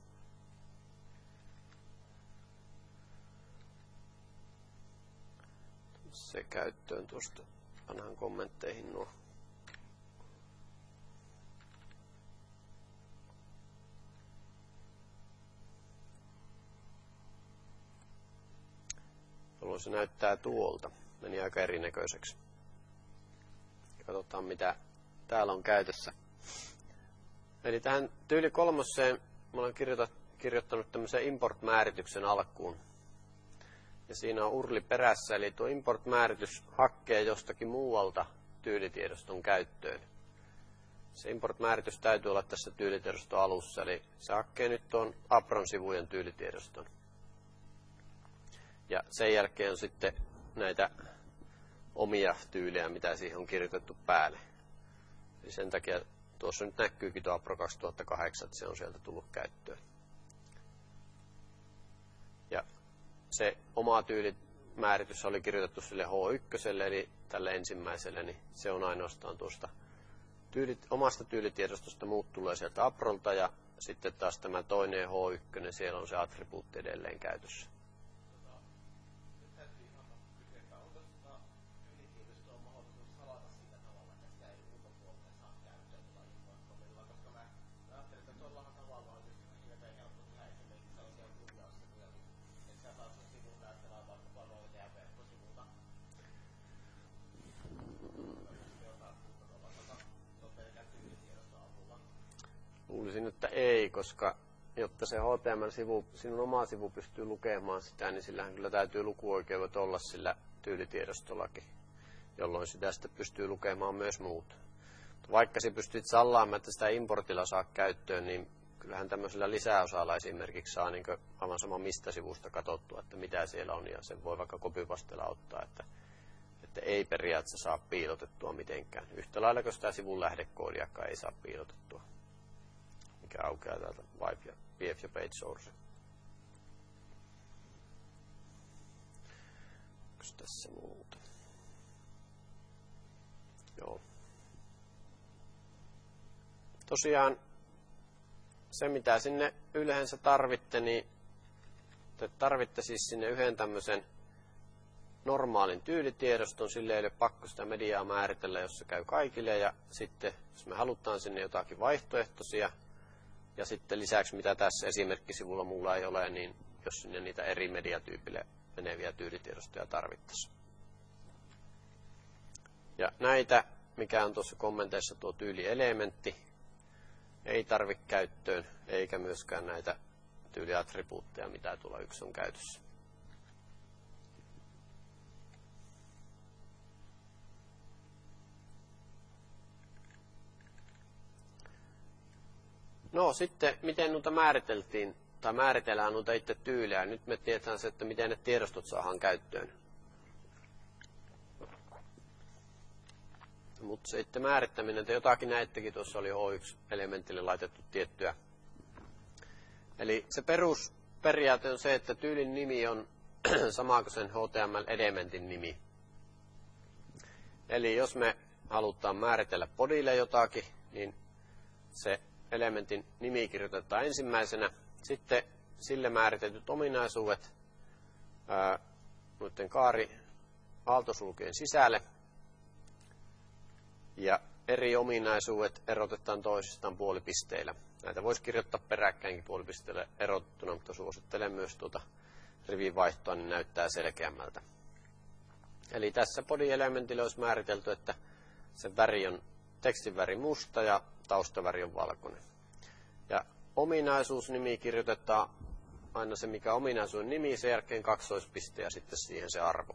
Se käyttöön tuosta vanhan kommentteihin nuo. Jolloin se näyttää tuolta. Meni aika erinäköiseksi. Katsotaan mitä täällä on käytössä. Eli tähän tyyli 3 mä olen kirjoittanut tämmöisen import-määrityksen alkuun. Ja siinä on URL perässä, eli tuo import-määritys hakkee jostakin muualta tyylitiedoston käyttöön. Se import-määritys täytyy olla tässä tyylitiedoston alussa, eli se hakkee nyt tuon Apron-sivujen tyylitiedoston. Ja sen jälkeen on sitten näitä omia tyylejä, mitä siihen on kirjoitettu päälle. Eli sen takia tuossa nyt näkyykin tuo Apro 2008, että se on sieltä tullut käyttöön. Ja se oma tyylimääritys oli kirjoitettu sille H1, eli tälle ensimmäiselle, niin se on ainoastaan tuosta omasta tyylitiedostosta, muut tulee sieltä Aprolta, ja sitten taas tämä toinen H1, siellä on se attribuutti edelleen käytössä. Luulisin, että ei, koska jotta se HTML-sivu, sinun oma sivu pystyy lukemaan sitä, niin sillähän kyllä täytyy lukuoikeudet olla sillä tyylitiedostollakin, jolloin sitä sitten pystyy lukemaan myös muut. Vaikka se pystyt sallaamaan, että sitä importilla saa käyttöön, niin kyllähän tämmöisellä lisäosalla esimerkiksi saa niin aivan sama mistä sivusta katsottua, että mitä siellä on, ja sen voi vaikka copypastella ottaa, että ei periaatteessa saa piilotettua mitenkään. Yhtä lailla, kun sitä sivun lähdekoodiakaan ei saa piilotettua, mikä aukeaa täältä VF ja Page Source. Onko tässä muuta? Joo. Tosiaan se, mitä sinne yleensä tarvitte, niin te tarvitte siis sinne yhden tämmöisen normaalin tyylitiedoston, sille ei ole pakko sitä mediaa määritellä, jos se käy kaikille, ja sitten jos me halutaan sinne jotakin vaihtoehtoisia, ja sitten lisäksi mitä tässä esimerkkisivulla mulla ei ole, niin jos sinne niitä eri mediatyypille meneviä tyylitiedostoja tarvittaisiin. Ja näitä, mikä on tuossa kommenteissa tuo tyylielementti, ei tarvitse käyttöön, eikä myöskään näitä tyyliattribuutteja, mitä tuolla yksi on käytössä. No sitten, miten noita määriteltiin, tai määritellään noita itse tyylejä. Nyt me tiedetään se, että miten ne tiedostot saadaan käyttöön. Mutta se itse määrittäminen, että jotakin näittekin tuossa oli H1-elementille laitettu tiettyä. Eli se perusperiaate on se, että tyylin nimi on sama kuin sen HTML-elementin nimi. Eli jos me halutaan määritellä bodylle jotakin, niin se elementin nimi kirjoitetaan ensimmäisenä. Sitten sille määritetyt ominaisuudet noiden aaltosulkujen sisälle. Ja eri ominaisuudet erotetaan toisistaan puolipisteillä. Näitä voisi kirjoittaa peräkkäinkin puolipisteillä erotettuna, mutta suosittelen myös tuota rivin vaihtoa, niin näyttää selkeämmältä. Eli tässä body-elementille olisi määritelty, että se väri on tekstin väri musta ja taustaväri on valkoinen. Ja ominaisuusnimi kirjoitetaan aina se, mikä on ominaisuuden nimi, sen jälkeen kaksoispiste ja sitten siihen se arvo.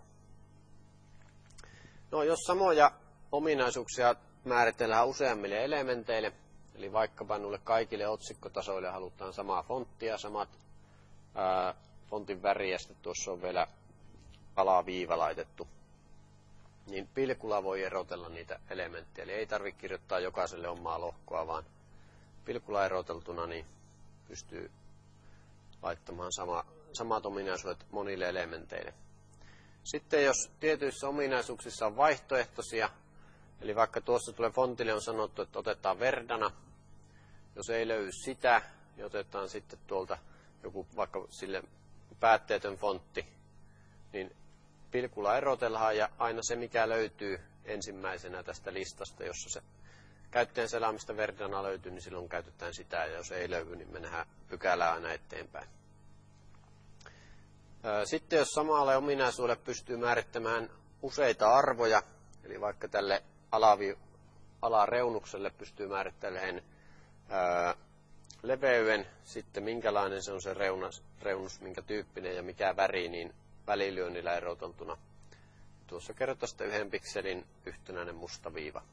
No, jos samoja ominaisuuksia määritellään useammille elementeille, eli vaikkapa nuille kaikille otsikkotasoille halutaan samaa fonttia, samat fontin väri, ja sitten tuossa on vielä alaviiva laitettu, niin pilkulla voi erotella niitä elementtejä. Eli ei tarvitse kirjoittaa jokaiselle omaa lohkoa, vaan pilkulla eroteltuna niin pystyy laittamaan samat ominaisuudet monille elementeille. Sitten jos tietyissä ominaisuuksissa on vaihtoehtoisia, eli vaikka tuossa tulee fontille on sanottu, että otetaan Verdana, jos ei löydy sitä, niin otetaan sitten tuolta joku vaikka sille päätteetön fontti, niin pilkulla erotellaan ja aina se, mikä löytyy ensimmäisenä tästä listasta, jossa se käyttäjän selaamista Verdana löytyy, niin silloin käytetään sitä, ja jos ei löydy, niin mennään pykälää aina eteenpäin. Sitten jos samalle ominaisuudelle pystyy määrittämään useita arvoja, eli vaikka tälle alareunukselle pystyy määrittelemään leveyden, sitten minkälainen se on se reunus, minkä tyyppinen ja mikä väri, niin välilyönnillä eroteltuna. Tuossa kerrotaan sitten 1 pikselin yhtenäinen musta viiva.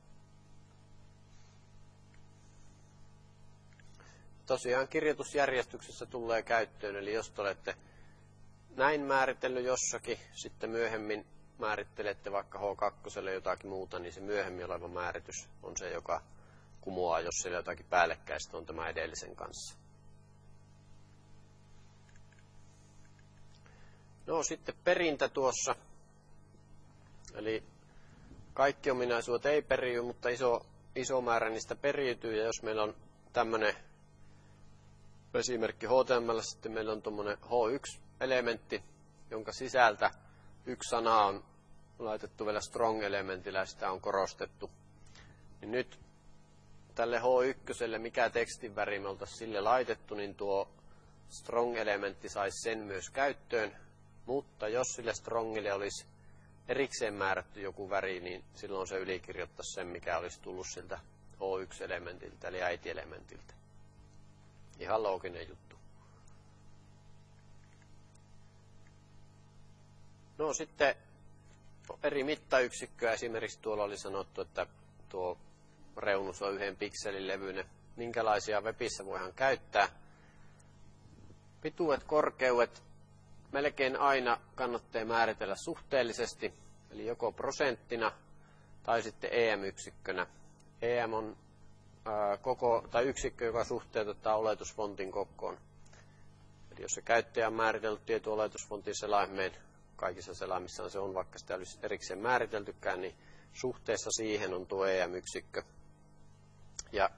Tosiaan kirjoitusjärjestyksessä tulee käyttöön, eli jos te olette näin määritellyt jossakin, sitten myöhemmin määrittelette vaikka H2 jotakin muuta, niin se myöhemmin oleva määritys on se, joka kumoaa, jos siellä jotakin päällekkäistä on tämä edellisen kanssa. No sitten perintä tuossa. Eli kaikki ominaisuudet ei periydy, mutta iso määrä niistä periytyy. Ja jos meillä on tämmöinen esimerkki HTML, sitten meillä on tuommoinen H1-elementti, jonka sisältä yksi sana on laitettu vielä strong-elementillä ja sitä on korostettu. Niin nyt tälle H1, mikä tekstin väri me oltaisiin sille laitettu, niin tuo strong-elementti saisi sen myös käyttöön. Mutta jos sille strongille olisi erikseen määrätty joku väri, niin silloin se ylikirjoittaisi sen, mikä olisi tullut siltä H1-elementiltä, eli äiti-elementiltä. Ihan looginen juttu. No sitten eri mittayksikköä. Esimerkiksi tuolla oli sanottu, että tuo reunus on 1 pikselin levyinen. Minkälaisia webissä voidaan käyttää? Pituudet, korkeudet. Melkein aina kannattaa määritellä suhteellisesti, eli joko prosenttina tai sitten EM-yksikkönä. EM on yksikkö, joka suhteutetaan oletusfontin kokoon. Eli jos se käyttäjä on määritelty tietyn oletusfontin selaimeen, kaikissa selaimissa se on, vaikka sitä olisi erikseen määriteltykään, niin suhteessa siihen on tuo EM-yksikkö. Ja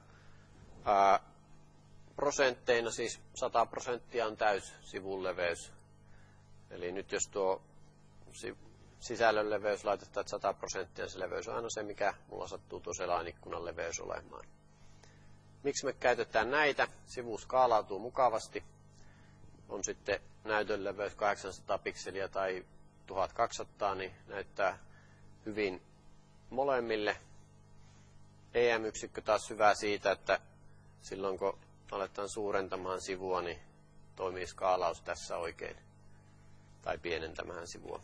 prosentteina siis 100% on täys sivun leveys. Eli nyt jos tuo sisällön leveys laitetaan 100%, se leveys on aina se, mikä mulla sattuu tuo selainikkunan leveys olemaan. Miksi me käytetään näitä? Sivu skaalautuu mukavasti. On sitten näytön leveys 800 pikseliä tai 1200, niin näyttää hyvin molemmille. EM-yksikkö taas hyvä siitä, että silloin kun aletaan suurentamaan sivua, niin toimii skaalaus tässä oikein. Tai pienentämään sivua.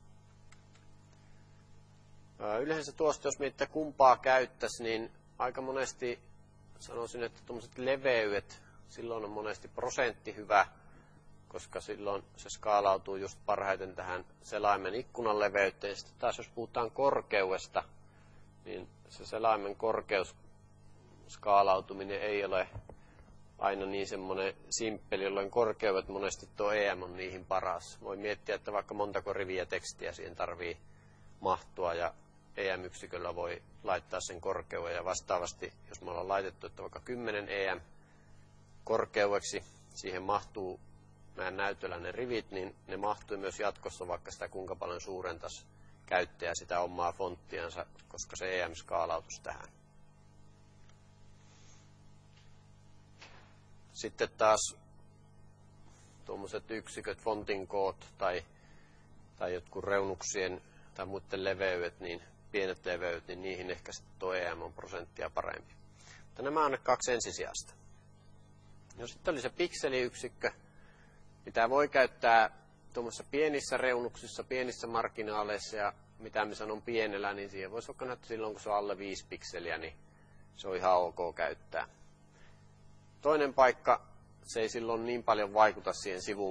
Yleensä tuosta, jos miettii kumpaa käyttäisi, niin aika monesti sanoisin, että tuommoiset leveydet, silloin on monesti prosentti hyvä, koska silloin se skaalautuu just parhaiten tähän selaimen ikkunan leveyteen. Sitten taas jos puhutaan korkeudesta, niin se selaimen korkeusskaalautuminen ei ole aina niin semmoinen simppeli, jolloin korkeudet monesti tuo EM on niihin paras. Voi miettiä, että vaikka montako riviä tekstiä siihen tarvii mahtua ja EM-yksiköllä voi laittaa sen korkeuden. Ja vastaavasti, jos me ollaan laitettu, että vaikka 10 EM korkeudeksi, siihen mahtuu meidän näytöllä ne rivit, niin ne mahtuu myös jatkossa, vaikka sitä kuinka paljon suurentaisi käyttäjä sitä omaa fonttiansa, koska se EM skaalautus tähän. Sitten taas tuommoiset yksiköt, fontin koot tai jotkut reunuksien tai muiden leveydet, niin pienet leveydet, niin niihin ehkä sitten tuo EM on prosenttia parempi. Mutta nämä on ne 2 ensisijaista. No sitten oli se pikseliyksikkö, mitä voi käyttää tuommoisissa pienissä reunuksissa, pienissä marginaaleissa ja mitä me sanon pienellä, niin siihen voisi vaikka näyttää silloin, kun se on alle 5 pikseliä, niin se on ihan ok käyttää. Toinen paikka, se ei silloin niin paljon vaikuta siihen sivun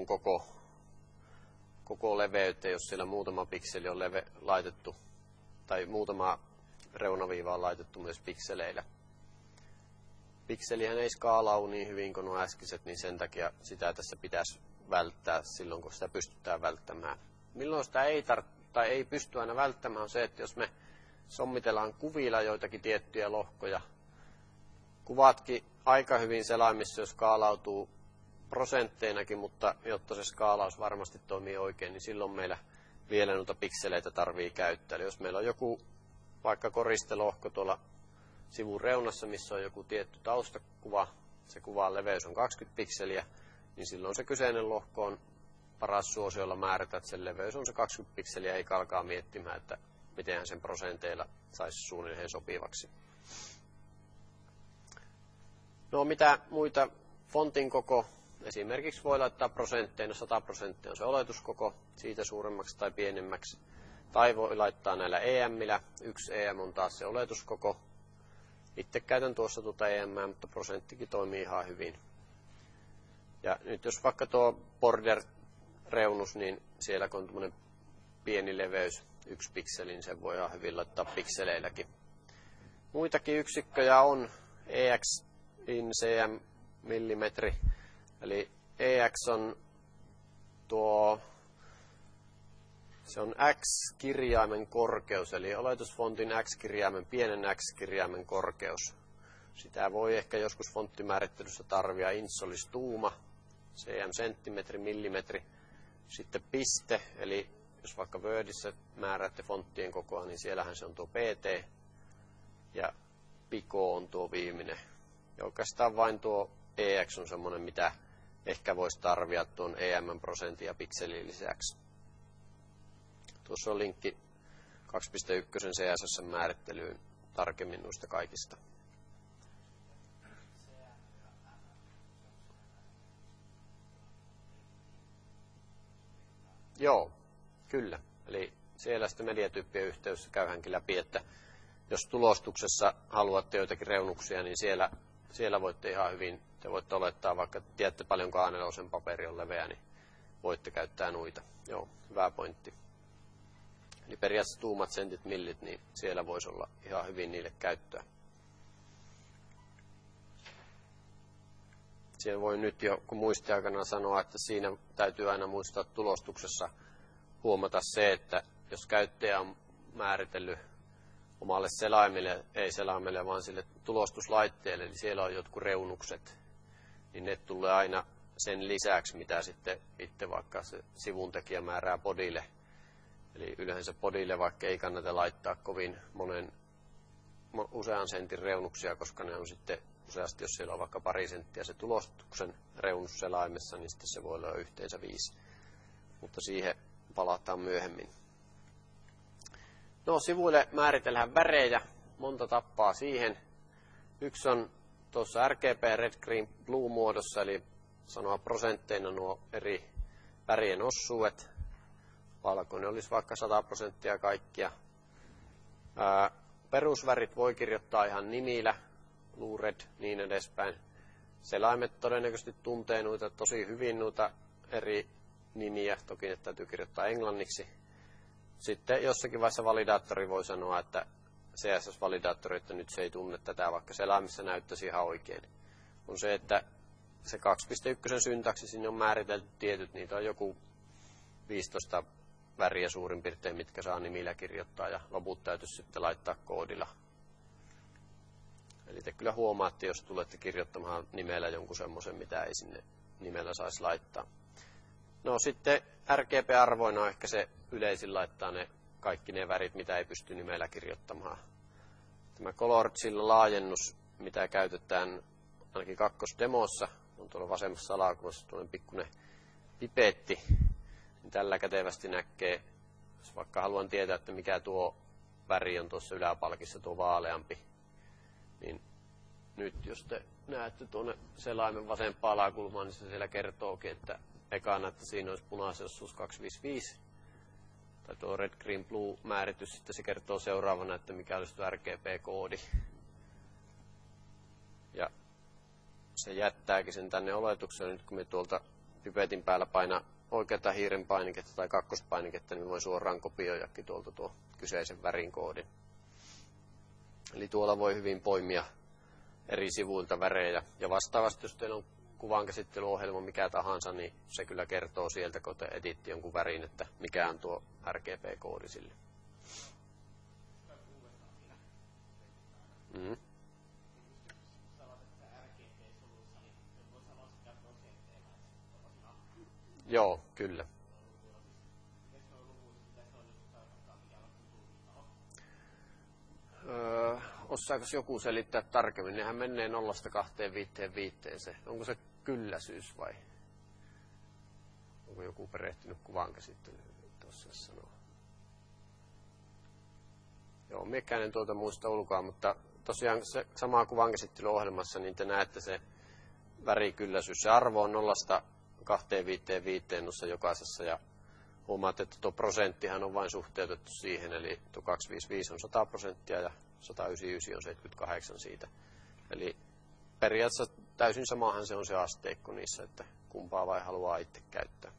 koko leveyteen, jos siellä muutama pikseli on laitettu, tai muutama reunaviiva on laitettu myös pikseleillä. Pikselihän ei skaalaudu niin hyvin kuin nuo äskeiset, niin sen takia sitä tässä pitäisi välttää silloin, kun sitä pystytään välttämään. Milloin sitä ei pysty aina välttämään on se, että jos me sommitellaan kuvilla joitakin tiettyjä lohkoja, kuvatkin aika hyvin selaimissa, jos skaalautuu prosentteinakin, mutta jotta se skaalaus varmasti toimii oikein, niin silloin meillä vielä noita pikseleitä tarvii käyttää. Eli jos meillä on joku vaikka koristelohko tuolla sivun reunassa, missä on joku tietty taustakuva, se kuvan leveys on 20 pikseliä, niin silloin se kyseinen lohko on paras suosiolla määrätä, että sen leveys on se 20 pikseliä, eikä alkaa miettimään, että miten sen prosenteilla saisi suunnilleen sopivaksi. No mitä muita? Fontin koko. Esimerkiksi voi laittaa prosentteina, 100% on se oletuskoko, siitä suuremmaksi tai pienemmäksi. Tai voi laittaa näillä EM:illä, 1 EM on taas se oletuskoko. Itse käytän tuossa tuota EM, mutta prosenttikin toimii ihan hyvin. Ja nyt jos vaikka tuo border-reunus, niin siellä kun on tuommoinen pieni leveys, 1 pikseli, niin sen voi ihan hyvin laittaa pikseleilläkin. Muitakin yksikköjä on EX in cm millimetri. Eli EX on se on X-kirjaimen korkeus, eli oletusfontin X-kirjaimen, pienen X-kirjaimen korkeus. Sitä voi ehkä joskus fonttimäärittelyssä tarvia. Ins olisi tuuma, cm senttimetri, millimetri. Sitten piste, eli jos vaikka Wordissä määräätte fonttien kokoa, niin siellähän se on tuo pt. Ja pico on tuo viimeinen. Ja oikeastaan vain tuo EX on semmoinen, mitä ehkä voisi tarvita tuon EM-prosentin ja pikselin lisäksi. Tuossa on linkki 2.1 CSS-määrittelyyn tarkemmin noista kaikista. Joo, kyllä. Eli siellä sitten mediatyyppien yhteydessä käyhänkin läpi, että jos tulostuksessa haluatte joitakin reunuksia, niin siellä voitte ihan hyvin, te voitte olettaa, vaikka tiedätte paljonko A4 paperi on leveä, niin voitte käyttää noita. Joo, hyvä pointti. Eli periaatteessa tuumat, sentit, millit, niin siellä voisi olla ihan hyvin niille käyttöä. Siellä voi nyt jo, kun muistiaikana sanoa, että siinä täytyy aina muistaa tulostuksessa huomata se, että jos käyttäjä on määritellyt omalle selaimelle, ei selaimelle, vaan sille tulostuslaitteelle, eli siellä on jotkut reunukset, niin ne tulee aina sen lisäksi, mitä sitten itse vaikka se sivuntekijä määrää bodylle. Eli yleensä bodylle vaikka ei kannata laittaa kovin usean sentin reunuksia, koska ne on sitten useasti, jos siellä on vaikka pari senttiä se tulostuksen reunus selaimessa, niin sitten se voi olla yhteensä 5. Mutta siihen palataan myöhemmin. No, sivuille määritellään värejä, monta tappaa siihen. Yksi on tuossa RGB, red, green, blue muodossa, eli sanoa prosentteina nuo eri värien osuudet. Valkoinen olisi vaikka 100% kaikkia. Perusvärit voi kirjoittaa ihan nimillä, blue, red, niin edespäin. Selaimet todennäköisesti tuntee noita tosi hyvin, noita eri nimiä, toki ne täytyy kirjoittaa englanniksi. Sitten jossakin vaiheessa validaattori voi sanoa, että CSS-validaattori, että nyt se ei tunne tätä, vaikka selaimissa näyttäisi ihan oikein. On se, että se 2.1 syntaksi sinne on määritelty tietyt, niitä on joku 15 väriä suurin piirtein, mitkä saa nimillä kirjoittaa, ja loput täytyisi sitten laittaa koodilla. Eli te kyllä huomaatte, jos tulette kirjoittamaan nimellä jonkun semmoisen, mitä ei sinne nimellä saisi laittaa. No sitten RGB-arvoina on ehkä se yleisin laittaa ne kaikki ne värit, mitä ei pysty nimellä kirjoittamaan. Tämä Colorsilla laajennus, mitä käytetään ainakin kakkosdemossa, on tuolla vasemmassa alakuvassa tuollainen pikkuinen pipetti. Niin tällä kätevästi näkee, jos vaikka haluan tietää, että mikä tuo väri on tuossa yläpalkissa, tuo vaaleampi, niin nyt jos te näette tuonne selaimen vasempaan alakulmaan, niin se siellä kertookin, että ekana, että siinä olisi punaisessa 255, tai tuo red, green, blue määritys, sitten se kertoo seuraavana, että mikä olisi tuo RGB-koodi. Ja se jättääkin sen tänne oletukselle, nyt kun me tuolta pipetin päällä painaa oikeata hiiren painiketta tai kakkospainiketta, niin voi suoraan kopioidakin tuolta tuo kyseisen värin koodin. Eli tuolla voi hyvin poimia eri sivuilta värejä. Ja vastaavasti, jos teillä on kuvankäsittelyohjelma mikä tahansa, niin se kyllä kertoo sieltä, kun te editti jonkun värin, että mikä on tuo RGB-koodi sille. Mm-hmm. Joo, kyllä. Osaako joku selittää tarkemmin? Nehän menee 0-2-5-5. Se. Onko se kylläisyys vai? Onko joku perehtynyt kuvan käsittelyyn? Tuossa sanoo. Joo, miekään en tuota muista ulkoa, mutta tosiaan se sama kuvankäsittelyohjelmassa, niin te näette se värikylläisyys. Se arvo on 0-255 noissa jokaisessa, ja huomaatte, että tuo prosenttihan on vain suhteutettu siihen, eli tuo 255 on 100% ja 199 on 78 siitä. Eli periaatteessa täysin samahan se on se asteikko niissä, että kumpaa vai haluaa itse käyttää.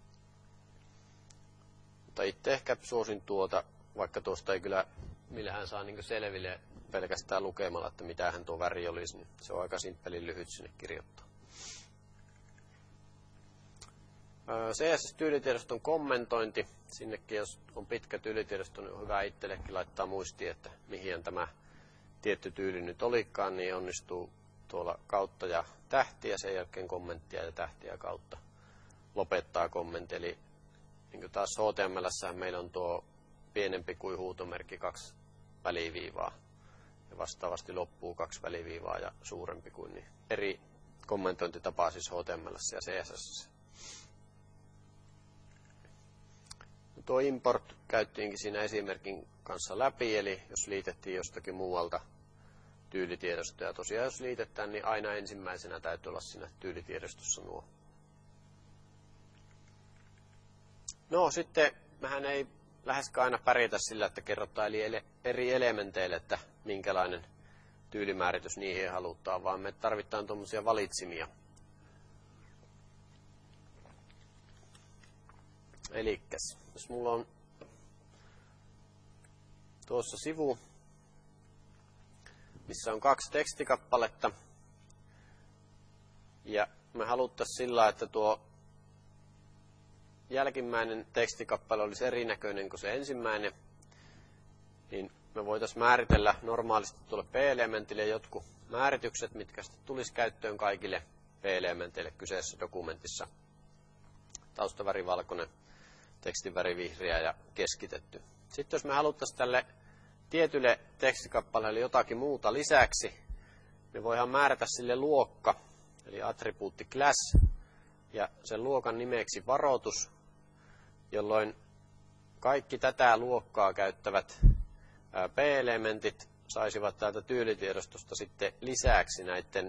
Mutta itse ehkä suosin tuota, vaikka tuosta ei kyllä millähän saa niin selville pelkästään lukemalla, että mitähän tuo väri olisi, niin se on aika simppelin lyhyt sinne kirjoittaa. CSS-tyylitiedoston kommentointi. Sinnekin, jos on pitkä tyylitiedosto, niin on hyvä itsellekin laittaa muistiin, että mihin tämä tietty tyyli nyt olikaan, niin onnistuu tuolla kautta ja tähtiä, sen jälkeen kommenttia ja tähtiä kautta lopettaa kommentti. Eli niin taas HTML:ssä meillä on tuo pienempi kuin huutomerkki 2 väliviivaa. Ja vastaavasti loppuu 2 väliviivaa ja suurempi kuin niin. Eri kommentointitapaa siis HTML:ssä ja CSS. Tuo import käyttiinkin siinä esimerkin kanssa läpi, eli jos liitettiin jostakin muualta tyylitiedostoja. Tosiaan jos liitetään, niin aina ensimmäisenä täytyy olla siinä tyylitiedostossa nuo. No sitten mehän ei läheskään aina pärjätä sillä, että kerrotaan eri elementeille, että minkälainen tyylimääritys niihin halutaan, vaan me tarvitaan tuommoisia valitsimia. Elikkäs, jos mulla on tuossa sivu, missä on 2 tekstikappaletta, ja me haluttaisiin sillä, että tuo jälkimmäinen tekstikappale olisi erinäköinen kuin se ensimmäinen, niin me voitaisiin määritellä normaalisti tuolle P-elementille jotkut määritykset, mitkä tulisi käyttöön kaikille P-elementeille kyseessä dokumentissa. Taustaväri valkoinen, tekstiväri vihreä ja keskitetty. Sitten jos me haluttaisiin tälle tietylle tekstikappaleelle jotakin muuta lisäksi, me voidaan määrätä sille luokka, eli attribuutti class, ja sen luokan nimeksi varoitus, jolloin kaikki tätä luokkaa käyttävät P-elementit saisivat täältä tyylitiedostosta sitten lisäksi näiden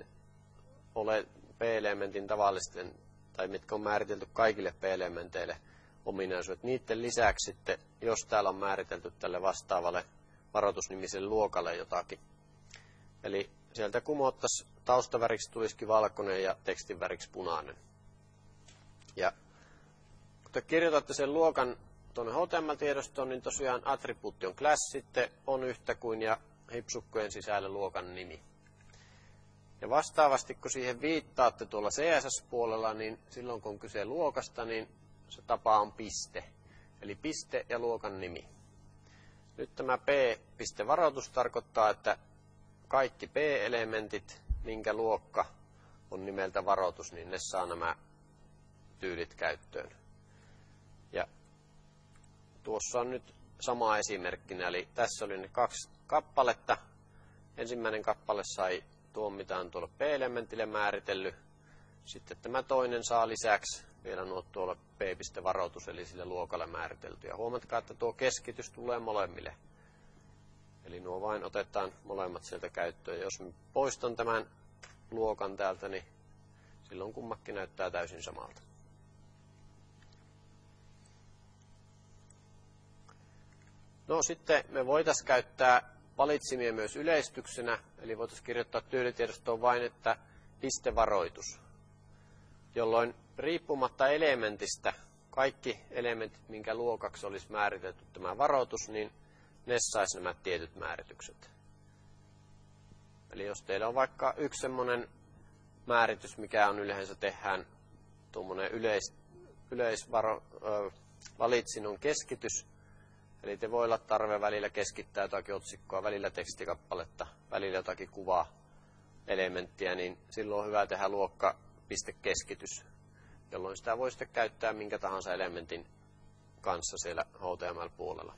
P-elementin tavallisten, tai mitkä on määritelty kaikille P-elementeille ominaisuudet. Niiden lisäksi sitten, jos täällä on määritelty tälle vastaavalle varoitusnimiselle luokalle jotakin. Eli sieltä kumottaisiin taustaväriksi tulisikin valkoinen ja tekstin väriksi punainen. Ja kun te kirjoitatte sen luokan tuonne HTML-tiedostoon, niin tosiaan attribuutti on class, sitten on yhtä kuin ja hipsukkojen sisällä luokan nimi. Ja vastaavasti, kun siihen viittaatte tuolla CSS-puolella, niin silloin kun on kyse luokasta, niin se tapa on piste. Eli piste ja luokan nimi. Nyt tämä p-varoitus tarkoittaa, että kaikki p-elementit, minkä luokka on nimeltä varoitus, niin ne saa nämä tyylit käyttöön. Ja tuossa on nyt sama esimerkkinä, eli tässä oli ne 2 kappaletta. Ensimmäinen kappale sai tuon, mitä on tuolla p-elementille määritellyt. Sitten tämä toinen saa lisäksi vielä nuo tuolla p-varoitus, eli sille luokalle määritelty. Ja huomatkaa, että tuo keskitys tulee molemmille. Eli nuo vain otetaan molemmat sieltä käyttöön. Ja jos poistan tämän luokan täältä, niin silloin kummakin näyttää täysin samalta. No sitten me voitaisiin käyttää valitsimia myös yleistyksenä, eli voitaisiin kirjoittaa tyylitiedostoon vain, että pistevaroitus, jolloin riippumatta elementistä, kaikki elementit, minkä luokaksi olisi määritelty tämä varoitus, niin ne saisi nämä tietyt määritykset. Eli jos teillä on vaikka yksi semmoinen määritys, mikä on yleensä tehdään tuommoinen valitsin on keskitys, eli te voi olla tarve välillä keskittää jotakin otsikkoa, välillä tekstikappaletta, välillä jotakin kuva-elementtiä, niin silloin on hyvä tehdä luokka pistekeskitys, jolloin sitä voi sitten käyttää minkä tahansa elementin kanssa siellä HTML-puolella.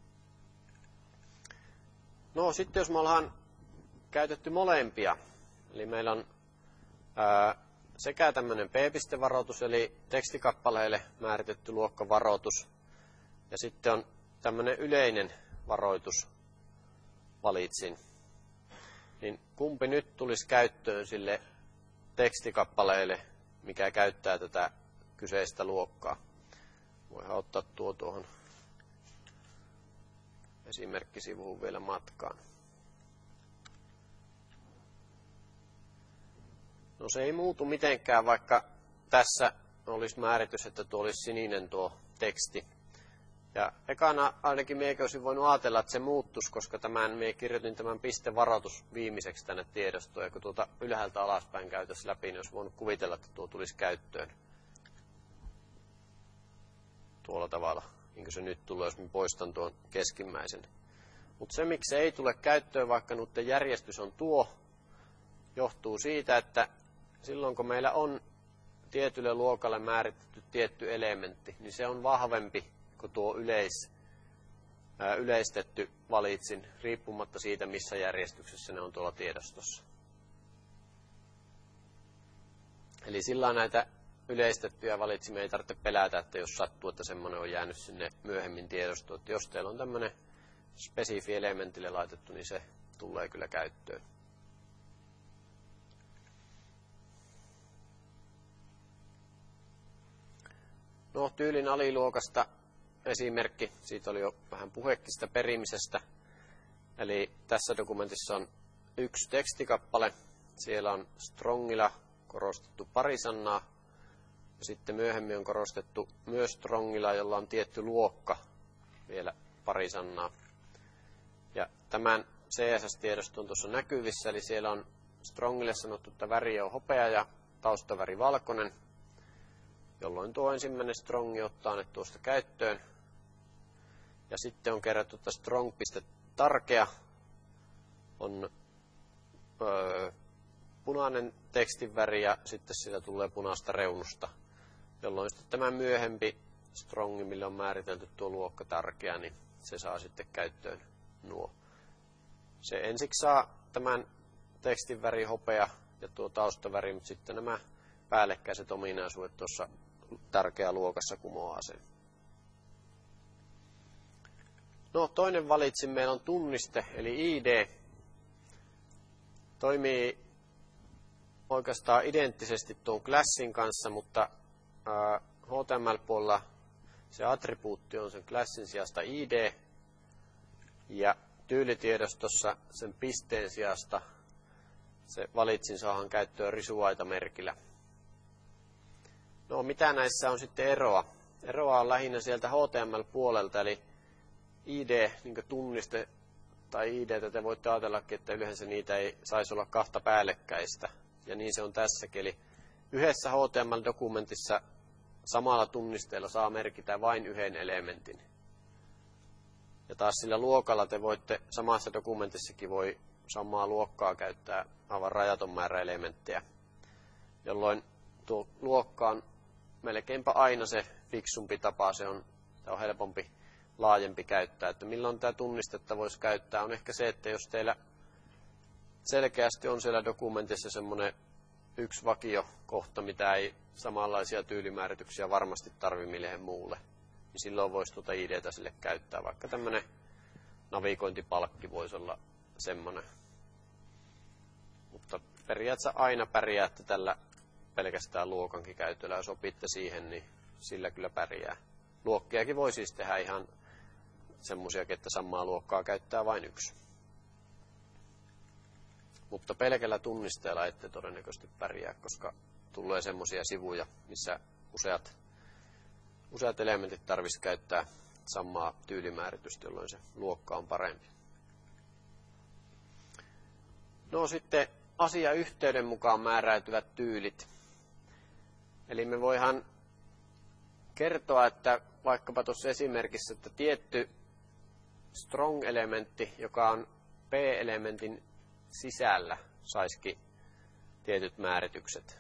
No sitten jos me ollaan käytetty molempia, eli meillä on sekä tämmöinen p-varoitus, eli tekstikappaleille määritetty luokkavaroitus, ja sitten on tämmöinen yleinen varoitus valitsin. niin kumpi nyt tulisi käyttöön sille tekstikappaleelle, mikä käyttää tätä kyseistä luokkaa. Voidaan ottaa tuohon esimerkkisivuun vielä matkaan. No se ei muutu mitenkään, vaikka tässä olisi määritys, että tuo olisi sininen tuo teksti. Ja ekana ainakin minä olisin voinut ajatella, että se muuttuisi, koska minä kirjoitin tämän pistevaroitus viimeiseksi tänne tiedostoon. Ja kun tuota ylhäältä alaspäin käytäisiin läpi, niin olisi voinut kuvitella, että tuo tulisi käyttöön tuolla tavalla, niin kuin se nyt tulee, jos minä poistan tuon keskimmäisen. Mutta se, miksi se ei tule käyttöön, vaikka nutten järjestys on tuo, johtuu siitä, että silloin kun meillä on tietylle luokalle määritetty tietty elementti, niin se on vahvempi kuin tuo yleistetty valitsin, riippumatta siitä, missä järjestyksessä ne on tuolla tiedostossa. Eli sillä näitä yleistettyjä valitsimia ei tarvitse pelätä, että jos sattuu, että semmoinen on jäänyt sinne myöhemmin tiedostoon. Että jos teillä on tämmöinen spesifi elementille laitettu, niin se tulee kyllä käyttöön. No, tyylin aliluokasta esimerkki. Siitä oli jo vähän puhekista perimisestä. Eli tässä dokumentissa on yksi tekstikappale. Siellä on strongilla korostettu parisannaa. Ja sitten myöhemmin on korostettu myös strongilla, jolla on tietty luokka vielä parisannaa. Ja tämän CSS-tiedosto on tuossa näkyvissä. Eli siellä on strongille sanottu, että väri on hopea ja taustaväri valkoinen, jolloin tuo ensimmäinen strongi ottaa ne tuosta käyttöön. Ja sitten on kerrottu, että strong.tarkea on punainen tekstin väri ja sitten siitä tulee punaista reunusta, jolloin sitten tämä myöhempi strongi, millä on määritelty tuo luokka tarkea, niin se saa sitten käyttöön nuo. Se ensiksi saa tämän tekstin väri hopea ja tuo taustaväri, mutta sitten nämä päällekkäiset ominaisuudet tuossa tärkeä luokassa kumoaa sen. No, toinen valitsin meillä on tunniste, eli ID. Toimii oikeastaan identtisesti tuon classin kanssa, mutta HTML-puolella se attribuutti on sen classin sijasta ID, ja tyylitiedostossa sen pisteen sijasta se valitsin saadaan käyttöön risuaitamerkillä. No, mitä näissä on sitten eroa? Eroa on lähinnä sieltä HTML-puolelta, eli ID, niin kuin tunniste tai ID, te voitte ajatellakin, että yleensä niitä ei saisi olla kahta päällekkäistä. Ja niin se on tässäkin. Eli yhdessä HTML-dokumentissa samalla tunnisteella saa merkitä vain yhden elementin. Ja taas sillä luokalla te voitte, samassa dokumentissakin voi samaa luokkaa käyttää aivan rajaton määrä elementtejä, jolloin tuo luokka on melkeinpä aina se fiksumpi tapa, se on helpompi, laajempi käyttää. Että milloin tämä tunnistetta voisi käyttää on ehkä se, että jos teillä selkeästi on siellä dokumentissa semmoinen yksi vakiokohta, mitä ei samanlaisia tyylimäärityksiä varmasti tarvitse millehen muulle, niin silloin voisi tuota IDtä sille käyttää. Vaikka tämmöinen navigointipalkki voisi olla semmoinen. Mutta periaatteessa aina pärjäätte tällä pelkästään luokankin käytöllä. Jos opitte siihen, niin sillä kyllä pärjää. Luokkiakin voi siis tehdä ihan semmoisiakin, että samaa luokkaa käyttää vain yksi. Mutta pelkällä tunnisteella ette todennäköisesti pärjää, koska tulee semmoisia sivuja, missä useat elementit tarvitsisi käyttää samaa tyylimääritystä, jolloin se luokka on parempi. No sitten asiayhteyden mukaan määräytyvät tyylit. Eli me voidaan kertoa, että vaikkapa tuossa esimerkissä, että tietty strong-elementti, joka on p-elementin sisällä, saisikin tietyt määritykset,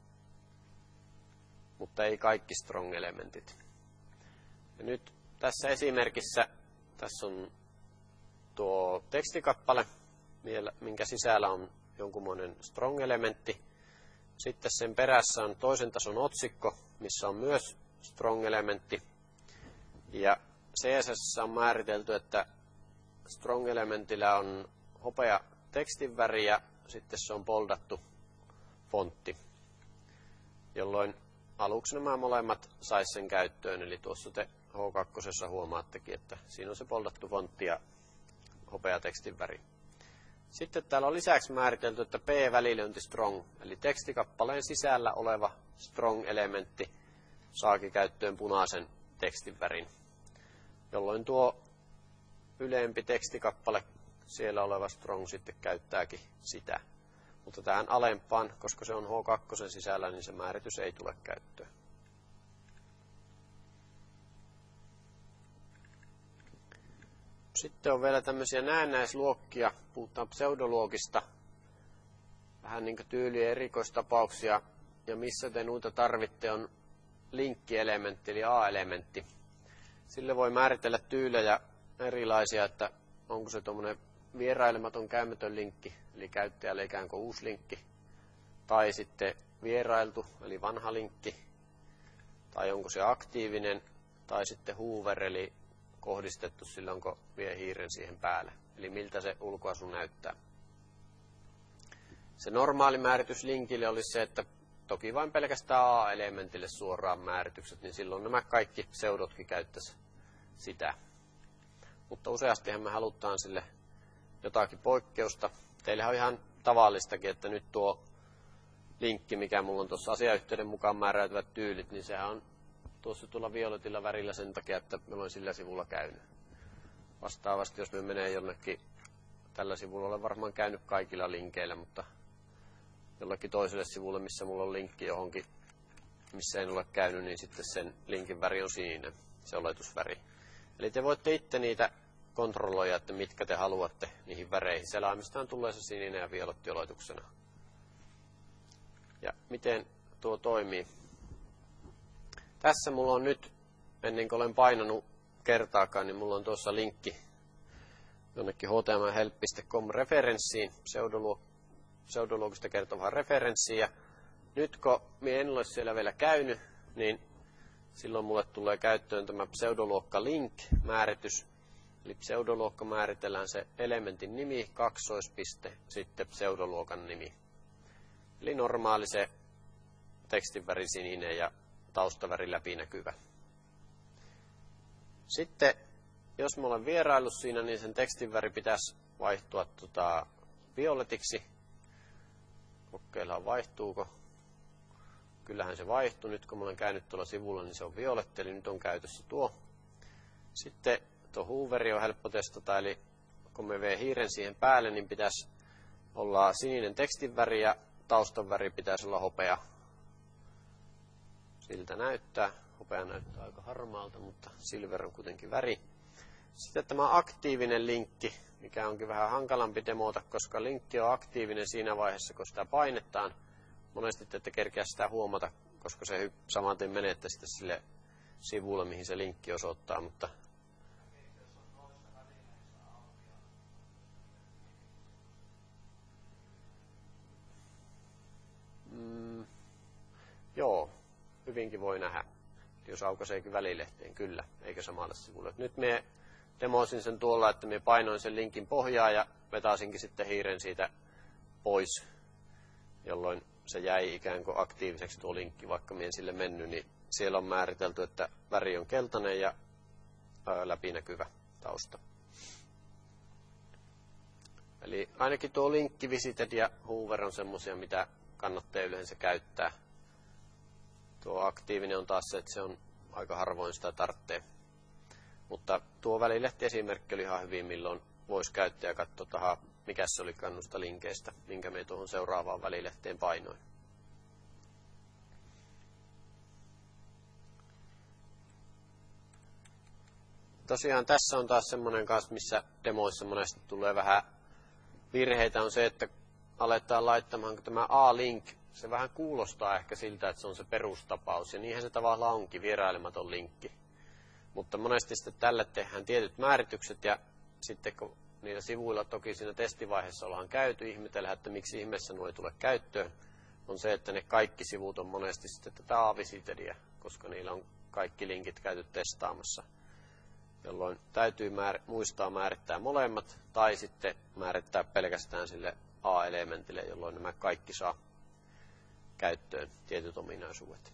mutta ei kaikki strong-elementit. Ja nyt tässä esimerkissä, tässä on tuo tekstikappale, minkä sisällä on jonkunmoinen strong-elementti. Sitten sen perässä on toisen tason otsikko, missä on myös strong-elementti. Ja CSS on määritelty, että strong-elementillä on hopea tekstin väri ja sitten se on boldattu fontti, jolloin aluksi nämä molemmat sais sen käyttöön. Eli tuossa te H2 huomaattekin, että siinä on se boldattu fontti ja hopea tekstin väri. Sitten täällä on lisäksi määritelty, että P-välilyönti strong, eli tekstikappaleen sisällä oleva strong-elementti saakin käyttöön punaisen tekstin värin, jolloin tuo ylempi tekstikappale, siellä oleva strong sitten käyttääkin sitä. Mutta tähän alempaan, koska se on H2 sisällä, niin se määritys ei tule käyttöön. Sitten on vielä tämmöisiä näennäisluokkia, puhutaan pseudoluokista, vähän niin kuin tyyliä erikoistapauksia, ja missä te noita tarvitte on linkkielementti, eli A-elementti. Sille voi määritellä tyylejä erilaisia, että onko se tuommoinen vierailematon käymätön linkki, eli käyttäjälle ikään kuin uusi linkki, tai sitten vierailtu, eli vanha linkki, tai onko se aktiivinen, tai sitten hoover, eli kohdistettu silloin, kun vie hiiren siihen päälle. Eli miltä se ulkoasu näyttää. Se normaali määritys linkille olisi se, että toki vain pelkästään A-elementille suoraan määritykset, niin silloin nämä kaikki pseudotkin käyttäisi sitä. Mutta useastihan me halutaan sille jotakin poikkeusta. Teillähän on ihan tavallistakin, että nyt tuo linkki, mikä mulla on tuossa asiayhteyden mukaan määräytyvät tyylit, niin sehän on tuossa tuolla violetilla värillä sen takia, että me olen sillä sivulla käynyt. Vastaavasti, jos me menee jonnekin tällä sivulla, olen varmaan käynyt kaikilla linkeillä, mutta jollekin toiselle sivulle, missä mulla on linkki johonkin, missä en ole käynyt, niin sitten sen linkin väri on sininen, se oletusväri. Eli te voitte itse niitä kontrolloida, että mitkä te haluatte niihin väreihin. Selaamistaan tulee se sininen ja violetti oletuksena. Ja miten tuo toimii? Tässä mulla on nyt, ennen kuin olen painanut kertaakaan, niin mulla on tuossa linkki jonnekin htmlhelp.com-referenssiin, pseudoluokista kertovaan referenssiin. Ja nyt kun minä en ole siellä vielä käynyt, niin silloin mulle tulee käyttöön tämä pseudoluokka link-määritys. Eli pseudoluokka määritellään se elementin nimi, kaksoispiste, sitten pseudoluokan nimi. Eli normaali se tekstin väri sininen ja taustaväri läpinäkyvä. Sitten, jos mä olen vieraillut siinä, niin sen tekstin väri pitäisi vaihtua violetiksi. Kokeillaan vaihtuuko. Kyllähän se vaihtuu. Nyt kun mä olen käynyt tuolla sivulla, niin se on violetti, eli nyt on käytössä tuo. Sitten tuo hooveri on helppo testata, eli kun me vie hiiren siihen päälle, niin pitäisi olla sininen tekstin väri ja taustan väri pitäisi olla hopea. Siltä näyttää. Hopea näyttää aika harmaalta, mutta silver on kuitenkin väri. Sitten tämä aktiivinen linkki, mikä onkin vähän hankalampi demota, koska linkki on aktiivinen siinä vaiheessa, kun sitä painetaan. Monesti te ette kerkeä sitä huomata, koska se samaten menette sitten sille sivulle, mihin se linkki osoittaa. Mutta joo, hyvinkin voi nähdä, jos aukaiseekin välilehteen, kyllä, eikä samalle sivulle. Nyt me demosin sen tuolla, että me painoin sen linkin pohjaa ja vetasinkin sitten hiiren siitä pois, jolloin se jäi ikään kuin aktiiviseksi tuo linkki, vaikka me en sille mennyt, niin siellä on määritelty, että väri on keltainen ja läpinäkyvä tausta. Eli ainakin tuo linkki, visited ja hoover on semmoisia, mitä kannattaa yleensä käyttää. Tuo aktiivinen on taas se, että se on aika harvoin sitä tarvitsee. Mutta tuo välilehtiesimerkki oli ihan hyvin, milloin voisi käyttää ja katsoa, mikä se oli kannusta linkeistä, minkä me tuohon seuraavaan välilehteen painoin. Tosiaan tässä on taas semmoinen kanssa, missä demoissa monesti tulee vähän virheitä, on se, että aletaan laittamaan tämä A-link. Se vähän kuulostaa ehkä siltä, että se on se perustapaus, ja niinhän se tavallaan onkin, vierailematon linkki. Mutta monesti sitten tälle tehdään tietyt määritykset, ja sitten kun niillä sivuilla toki siinä testivaiheessa ollaan käyty, ihmetellään, että miksi ihmeessä nuo ei tule käyttöön, on se, että ne kaikki sivut on monesti sitten tätä A-visitediä, koska niillä on kaikki linkit käyty testaamassa. jolloin täytyy muistaa määrittää molemmat tai sitten määrittää pelkästään sille A-elementille, jolloin nämä kaikki saa käyttöön tietyt ominaisuudet.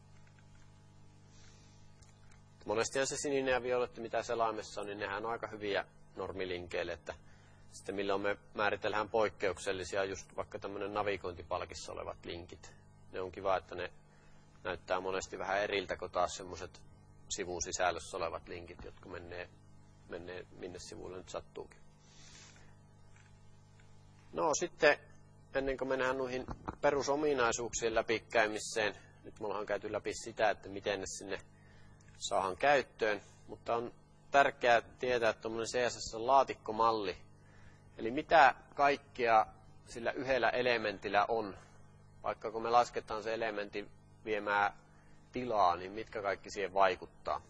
Monesti se sininen ja violetti, mitä selaimessa on, niin nehän on aika hyviä normilinkeille, että sitten milloin me määritellään poikkeuksellisia, just vaikka tämmöinen navigointipalkissa olevat linkit. Ne on kiva, että ne näyttää monesti vähän eriltä kuin taas semmoiset sivun sisällössä olevat linkit, jotka menee minne sivuille nyt sattuukin. No sitten, ennen kuin mennään noihin perusominaisuuksien läpikäymiseen, nyt me ollaan käyty läpi sitä, että miten ne sinne saadaan käyttöön, mutta on tärkeää tietää tuommoinen CSS-laatikkomalli, eli mitä kaikkea sillä yhdellä elementillä on, vaikka kun me lasketaan se elementin viemää tilaa, niin mitkä kaikki siihen vaikuttaa.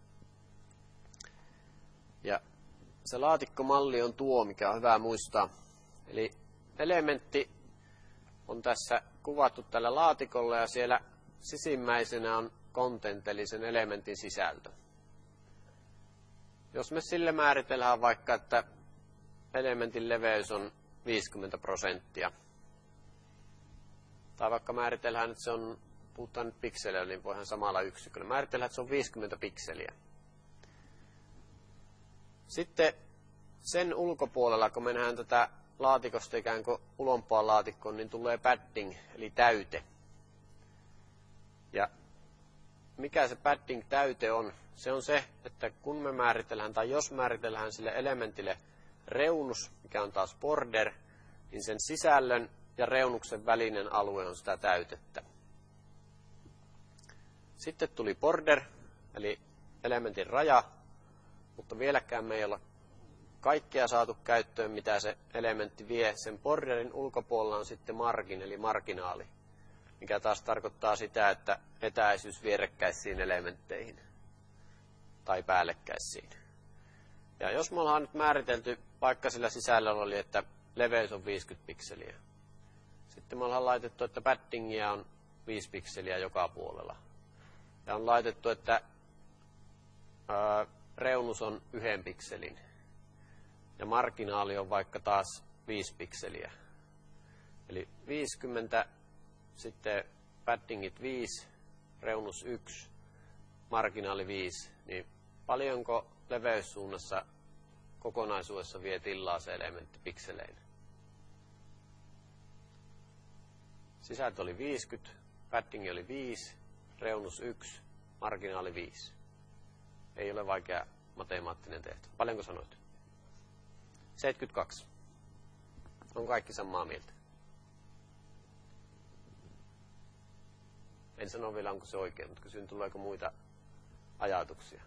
Ja se laatikkomalli on tuo, mikä on hyvä muistaa. Eli elementti on tässä kuvattu tällä laatikolla ja siellä sisimmäisenä on content, eli sen elementin sisältö. Jos me sille määritellään vaikka, että elementin leveys on 50%, tai vaikka määritellään, että se on, puhutaan nyt pikseleillä, niin voidaan samalla yksiköllä. Määritellään, että se on 50 pikseliä. Sitten sen ulkopuolella, kun me nähdään tätä laatikosta ikään kuin ulompaa laatikkoon, niin tulee padding, eli täyte. Ja mikä se padding-täyte on? Se on se, että kun me määritellään, tai jos määritellään sille elementille reunus, mikä on taas border, niin sen sisällön ja reunuksen välinen alue on sitä täytettä. Sitten tuli border, eli elementin raja, mutta vieläkään me ei olla kaikkea saatu käyttöön, mitä se elementti vie. Sen borderin ulkopuolella on sitten margin, eli marginaali, mikä taas tarkoittaa sitä, että etäisyys vierekkäisiin elementteihin tai päällekkäisiin. Ja jos me ollaan nyt määritelty, vaikka sillä sisällöllä oli, että leveys on 50 pikseliä. Sitten me ollaan laitettu, että paddingia on 5 pikseliä joka puolella. Ja on laitettu, että reunus on 1 pikselin. Ja marginaali on vaikka taas 5 pikseliä. Eli 50, sitten paddingit 5, reunus 1, marginaali 5. Niin paljonko leveyssuunnassa kokonaisuudessa vie tilaa se elementti pikselein? Sisältö oli 50, padding oli 5, reunus 1, marginaali 5. Ei ole vaikea matemaattinen tehtävä. Paljonko sanoit? 72. On kaikki samaa mieltä. En sano vielä, onko se oikein, mutta kysyn, tuleeko muita ajatuksia.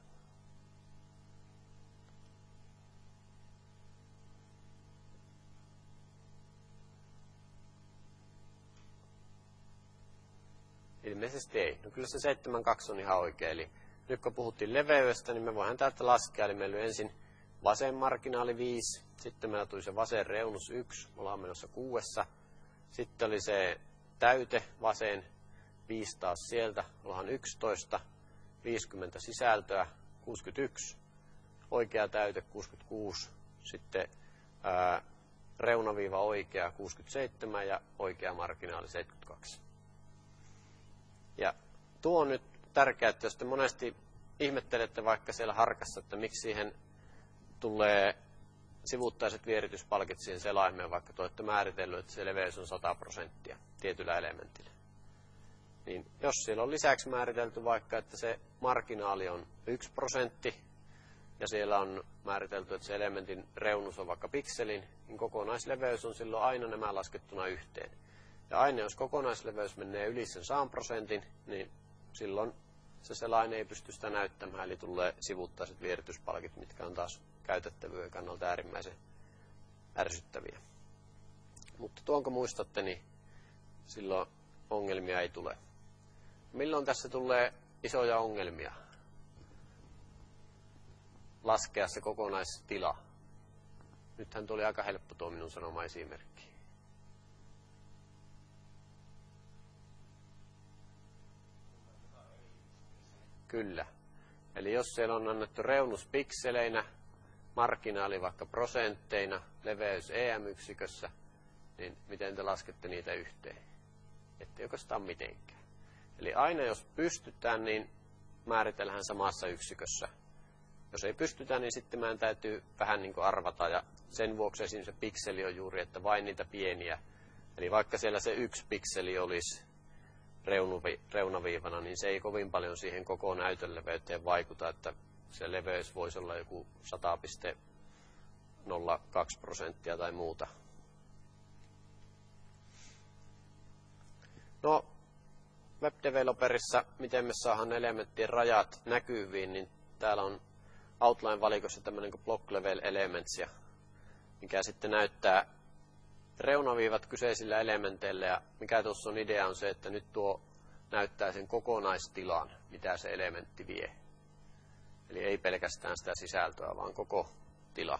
Ilmeisesti ei. No kyllä se 72 on ihan oikein. Eli nyt kun puhuttiin leveydestä, niin me voidaan täältä laskea. Eli meillä oli ensin vasen marginaali 5, sitten meillä tuli se vasen reunus 1, me ollaan menossa 6. Sitten oli se täyte vasen 5 taas sieltä, ollaan 11, 50 sisältöä 61, oikea täyte 66, sitten reunaviiva oikea 67 ja oikea marginaali 72. Ja tuo on nyt tärkeää, että jos te monesti ihmettelette vaikka siellä harkassa, että miksi siihen tulee sivuttaiset vierityspalkit siihen selaimeen, vaikka te olette määritellyt, että se leveys on 100% tietyllä elementillä. Niin jos siellä on lisäksi määritelty vaikka, että se marginaali on 1%, ja siellä on määritelty, että se elementin reunus on vaikka pikselin, niin kokonaisleveys on silloin aina nämä laskettuna yhteen. Ja aina jos kokonaisleveys menee yli sen 100%, niin silloin se selain ei pysty sitä näyttämään, eli tulee sivuttaiset vierityspalkit, mitkä on taas käytettävyyden kannalta äärimmäisen ärsyttäviä. Mutta tuonko muistatte, niin silloin ongelmia ei tule. Milloin tässä tulee isoja ongelmia? Laskea se kokonaistila. Nythän tuli aika helppo tuo minun sanoma esimerkki. Kyllä. Eli jos siellä on annettu reunus pikseleinä, marginaali vaikka prosentteina, leveys EM-yksikössä, niin miten te laskette niitä yhteen? Ette oikeastaan mitenkään. Eli aina jos pystytään, niin määritellään samassa yksikössä. Jos ei pystytä, niin sitten meidän täytyy vähän niin kuin arvata, ja sen vuoksi esimerkiksi se pikseli on juuri, että vain niitä pieniä. Eli vaikka siellä se 1 pikseli olisi reunaviivana, niin se ei kovin paljon siihen koko näytön leveyteen vaikuta, että se leveys voisi olla joku 100,02% tai muuta. No, web-developerissa, miten me saadaan elementtien rajat näkyviin, niin täällä on outline-valikossa tämmöinen kuin block level elements, mikä sitten näyttää reunaviivat kyseisillä elementeillä, ja mikä tuossa on idea on se, että nyt tuo näyttää sen kokonaistilan, mitä se elementti vie. Eli ei pelkästään sitä sisältöä, vaan koko tila.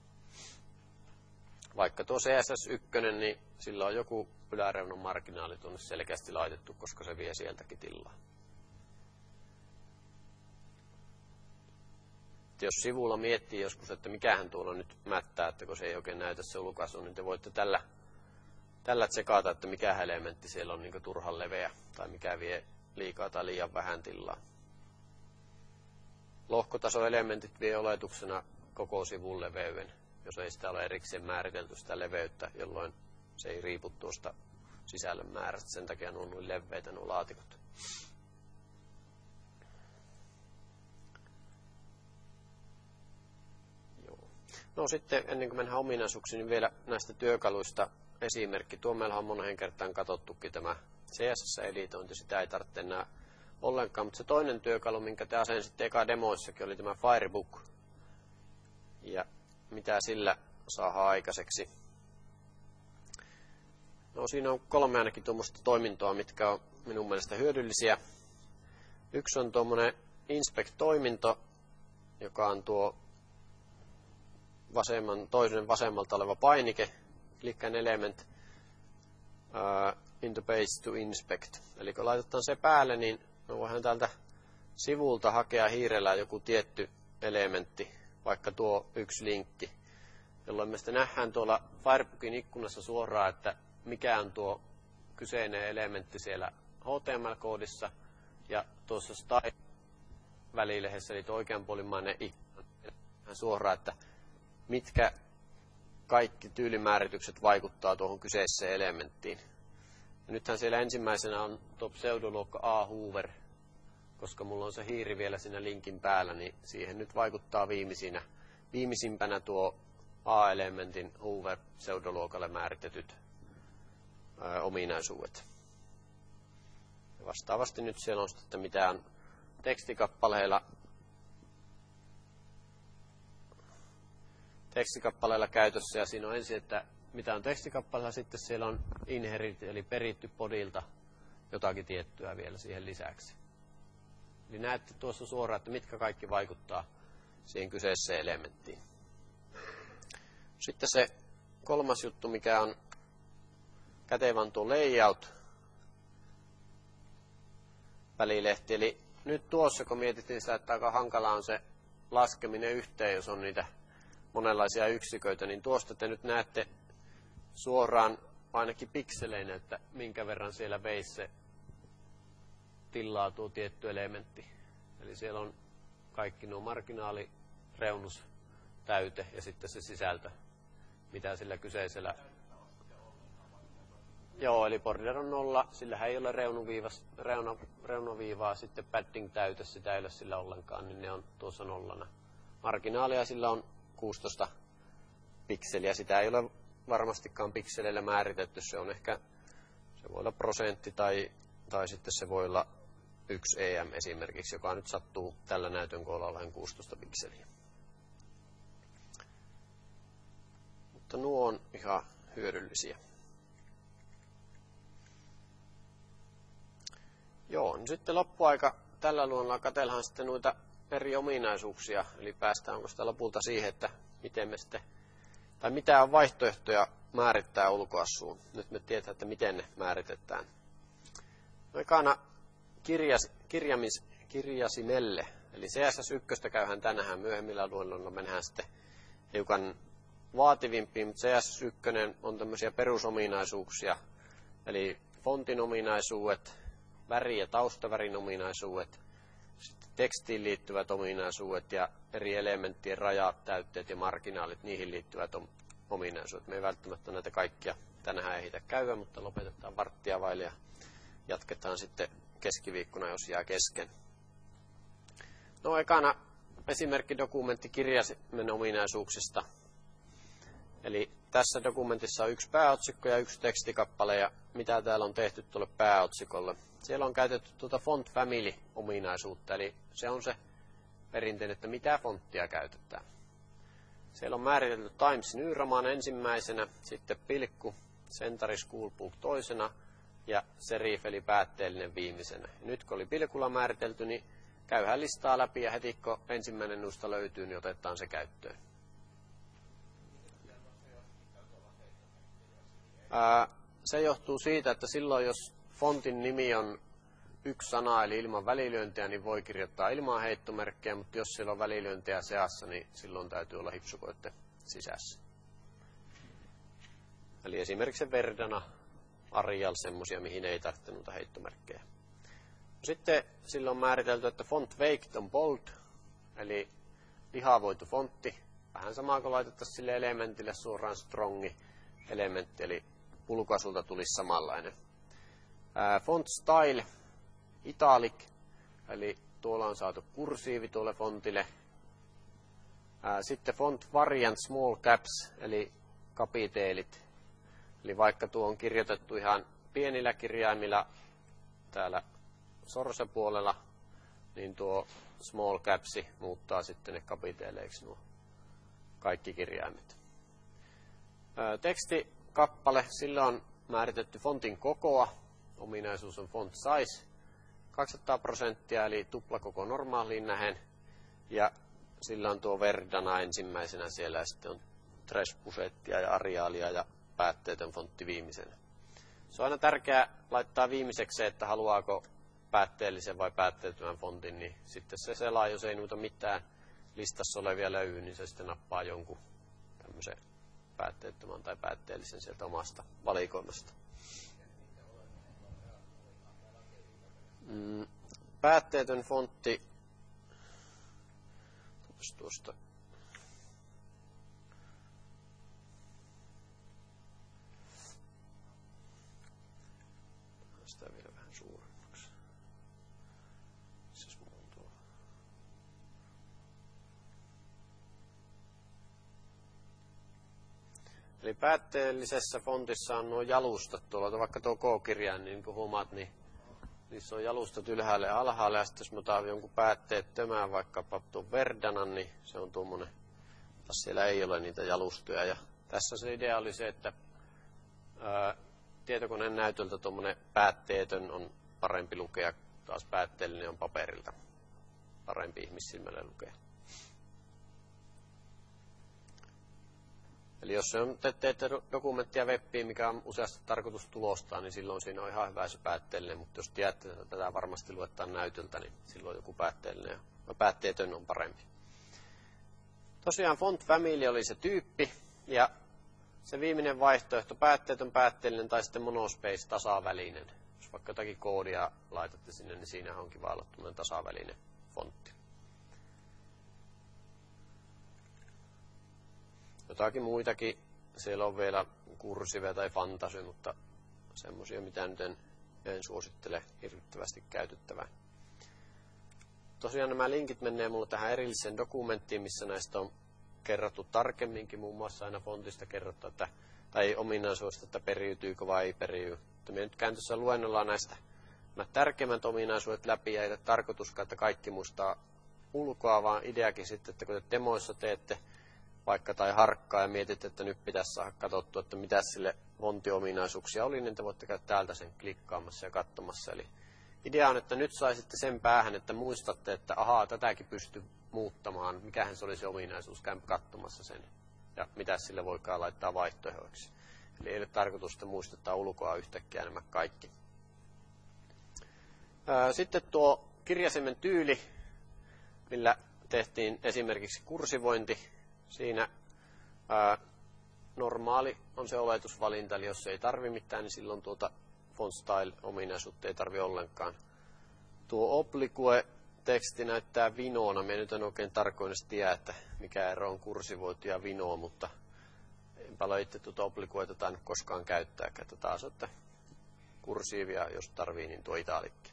Vaikka tuo CSS1, niin sillä on joku yläreunan marginaali tuonne selkeästi laitettu, koska se vie sieltäkin tilaa. Jos sivulla miettii joskus, että mikähän tuolla nyt mättää, että kun se ei oikein näytä se ulkaisu, niin te voitte tällä tsekata, että mikä elementti siellä on niin turhan leveä tai mikä vie liikaa tai liian vähän tilaa. Lohkotasoelementit vie oletuksena koko sivun leveyden, jos ei sitä ole erikseen määritelty sitä leveyttä, jolloin se ei riipu tuosta sisällön määrästä. Sen takia ne on noin leveitä nuo laatikot. No sitten ennen kuin mennään ominaisuuksiin, niin vielä näistä työkaluista esimerkki. Tuo meillä on moneen kertaan katsottukin tämä CSS-editointi, sitä ei tarvitse enää ollenkaan, mutta se toinen työkalu, minkä te asensitte eka demoissakin, oli tämä Firebook. Ja mitä sillä saadaan aikaiseksi? No siinä on 3 ainakin tuommoista toimintoa, mitkä on minun mielestä hyödyllisiä. Yksi on tuommoinen Inspect-toiminto, joka on tuo toisen vasemmalta oleva painike, click an element into page to inspect. Eli kun laitetaan se päälle, niin me voidaan täältä sivulta hakea hiirellä joku tietty elementti, vaikka tuo yksi linkki, jolloin me sitten nähdään tuolla Firebookin ikkunassa suoraan, että mikä on tuo kyseinen elementti siellä HTML-koodissa, ja tuossa style-välilehdessä, eli tuo oikeanpuolimmainen ikkuna, suoraan, että mitkä kaikki tyylimääritykset vaikuttaa tuohon kyseiseen elementtiin. Ja nythän siellä ensimmäisenä on tuo pseudoluokka A Hoover, koska mulla on se hiiri vielä siinä linkin päällä, niin siihen nyt vaikuttaa viimeisimpänä tuo A-elementin Hoover pseudoluokalle määritetyt ominaisuudet. Ja vastaavasti nyt siellä on sitten mitään tekstikappaleilla käytössä, ja siinä on ensin, että mitä on tekstikappaleella, sitten siellä on inherit, eli peritty podilta jotakin tiettyä vielä siihen lisäksi. Eli näette tuossa suoraan, että mitkä kaikki vaikuttaa siihen kyseiseen elementtiin. Sitten se kolmas juttu, mikä on kätevä, on tuo layout-välilehti. Eli nyt tuossa, kun mietittiin sitä, että aika hankalaa on se laskeminen yhteen, jos on niitä monenlaisia yksiköitä, niin tuosta te nyt näette suoraan ainakin pikseleinä, että minkä verran siellä veisi se tilaa tuo tietty elementti. Eli siellä on kaikki nuo marginaali, reunus, täyte ja sitten se sisältö, mitä sillä kyseisellä. Joo, eli border on 0, sillä ei ole reunaviivaa, sitten padding täyte, sitä ei ole sillä ollenkaan, niin ne on tuossa 0. Marginaalia sillä on 16 pikseliä, sitä ei ole varmastikaan pikseleillä määritetty, se voi olla prosentti tai sitten se voi olla 1 EM esimerkiksi, joka nyt sattuu tällä näytön koolla olemaan 16 pikseliä. Mutta nuo on ihan hyödyllisiä. Joo, niin sitten loppuaika tällä luonnolla katsellaan sitten noita eri ominaisuuksia, eli päästään sitä lopulta siihen, että miten me sitten, tai mitä on vaihtoehtoja määrittää ulkoasuun. Nyt me tiedetään, että miten ne määritetään. Ekana kirjasimelle, Eli CSS1 käyhän tänään myöhemmillä luennoilla, mennään sitten hiukan vaativimpiin, mutta CSS1 on tämmöisiä perusominaisuuksia, eli fontin ominaisuudet, väri- ja taustavärin ominaisuudet, sitten tekstiin liittyvät ominaisuudet ja eri elementtien rajat, täytteet ja marginaalit, niihin liittyvät ominaisuudet. Me ei välttämättä näitä kaikkia tänään ehditä käydä, mutta lopetetaan varttia vaille ja jatketaan sitten keskiviikkona, jos jää kesken. No ekana esimerkkidokumentti kirjaimen ominaisuuksista. Eli tässä dokumentissa on yksi pääotsikko ja yksi tekstikappale, ja mitä täällä on tehty tuolle pääotsikolle. Siellä on käytetty tuota font family-ominaisuutta, eli se on se perinteinen, että mitä fonttia käytetään. Siellä on määritelty Times New Roman ensimmäisenä, sitten pilkku, Century School Book toisena ja serif eli päätteellinen viimeisenä. Ja nyt kun oli pilkulla määritelty, niin käyhän listaa läpi ja heti kun ensimmäinen nuista löytyy, niin otetaan se käyttöön. Se johtuu siitä, että silloin jos fontin nimi on yksi sana eli ilman välilyöntiä, niin voi kirjoittaa ilman heittomerkkejä, mutta jos siellä on välilyöntiä seassa, niin silloin täytyy olla hipsukoitte sisässä. Eli esimerkiksi se Verdana, Arial, semmoisia, mihin ei tarvitse noita heittomerkkejä. Sitten silloin on määritelty, että font weight on bold, eli lihavoitu fontti. Vähän samaa kuin laitettaisiin sille elementille suoraan strongi elementti, eli pulkasulta tulisi samanlainen. Font style, italic, eli tuolla on saatu kursiivi tuolle fontille. Sitten font variant small caps, eli kapiteelit. Eli vaikka tuo on kirjoitettu ihan pienillä kirjaimilla täällä sorsepuolella, niin tuo small capsi muuttaa sitten ne kapiteeleiksi nuo kaikki kirjaimet. Tekstikappale, sillä on määritetty fontin kokoa. Ominaisuus on font size 200%, eli tuplakoko normaaliin nähen. Ja sillä on tuo Verdana ensimmäisenä siellä, ja sitten on Trespusettia ja Arialia ja päätteetön fontti viimeisenä. Se on aina tärkeää laittaa viimeiseksi se, että haluaako päätteellisen vai päätteettömän fontin, niin sitten se selaa, jos ei noita mitään listassa olevia löydy, niin se sitten nappaa jonkun tämmöisen päätteettömän tai päätteellisen sieltä omasta valikoimasta. Päätteetön fontti tuosta sitä vielä vähän suuremmaksi. Siis muuntuu. Eli päätteellisessä fontissa on nuo jalustat tuolla, vaikka tuo K-kirjain, niin kuin huomaat, niin niissä on jalustat ylhäälle ja alhaalle, ja sitten jos mä otan jonkun päätteettömän, vaikkapa tuon Verdanan, niin se on tuommoinen, taas siellä ei ole niitä jalustoja. Ja tässä se idea oli se, että tietokoneen näytöltä tuommoinen päätteetön on parempi lukea, taas päätteellinen on paperilta parempi ihmissilmälle lukea. Eli jos teette dokumenttia webbiin, mikä on useasti tarkoitus tulostaa, niin silloin siinä on ihan hyvä se päätteellinen, mutta jos tiedätte, että tätä varmasti luetaan näytöltä, niin silloin joku päätteellinen ja päätteetön on parempi. Tosiaan font family oli se tyyppi, ja se viimeinen vaihtoehto, päätteetön, päätteellinen tai sitten monospace, tasavälinen. Jos vaikka jotakin koodia laitatte sinne, niin siinä on kiva olla tuollainen tasavälinen fontti. Jotakin muitakin, siellä on vielä kursive tai fantasy, mutta semmoisia, mitä nyt en suosittele hirvittävästi käytettävään. Tosiaan nämä linkit menee mulle tähän erilliseen dokumenttiin, missä näistä on kerrottu tarkemminkin, muun muassa aina fontista kerrottu, että, tai ominaisuudesta, että periytyykö vai ei periydy. Me nyt käyn tuossa luennolla näistä tärkeimmät ominaisuudet läpi, ja ei ole tarkoituskaan, että kaikki muistaa ulkoa, vaan ideakin sitten, että kun te demoissa teette vaikka tai harkkaa ja mietit, että nyt pitäisi saada katsottua, että mitä sille fontiominaisuuksia oli, niin te voitte käydä täältä sen klikkaamassa ja katsomassa. Eli idea on, että nyt saisitte sen päähän, että muistatte, että ahaa, tätäkin pystyy muuttamaan, mikähän se oli se ominaisuus, käyn katsomassa sen ja mitä sille voikaan laittaa vaihtoehdoiksi. Eli ei ole tarkoitus, että muistetaan ulkoa yhtäkkiä nämä kaikki. Sitten tuo kirjaimen tyyli. millä tehtiin esimerkiksi kursivointi. Siinä normaali on se oletusvalinta, eli jos ei tarvi mitään, niin silloin tuota font style-ominaisuutta ei tarvi ollenkaan. Tuo oblique-teksti näyttää vinoona. Minä nyt en oikein tarkoin tiedä, että mikä ero on kursivoitu ja vinoa, mutta enpä ole itse tuota obliqueta tainnut koskaan käyttääkään. Taas, että kursiivia, jos tarvii, niin tuo itaalikki.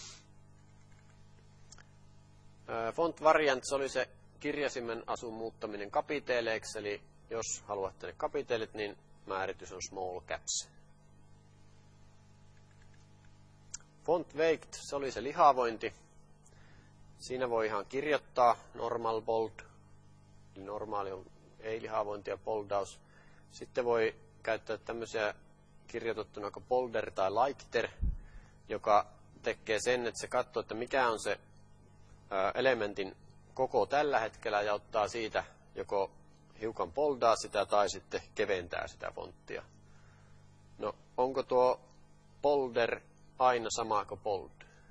Font variant, se oli se kirjaimen asun muuttaminen kapiteeleiksi, eli jos haluatte ne kapiteelit, niin määritys on small caps. Font weight, se oli se lihavointi. Siinä voi ihan kirjoittaa normal bold, eli normaali on ei-lihavointi ja boldaus. Sitten voi käyttää tämmöisiä kirjoitettuna kuin bolder tai lighter, joka tekee sen, että se katsoo, että mikä on se elementin koko tällä hetkellä ja ottaa siitä joko hiukan boldaa sitä tai sitten keventää sitä fonttia. No, onko tuo bolder aina sama kuin bold?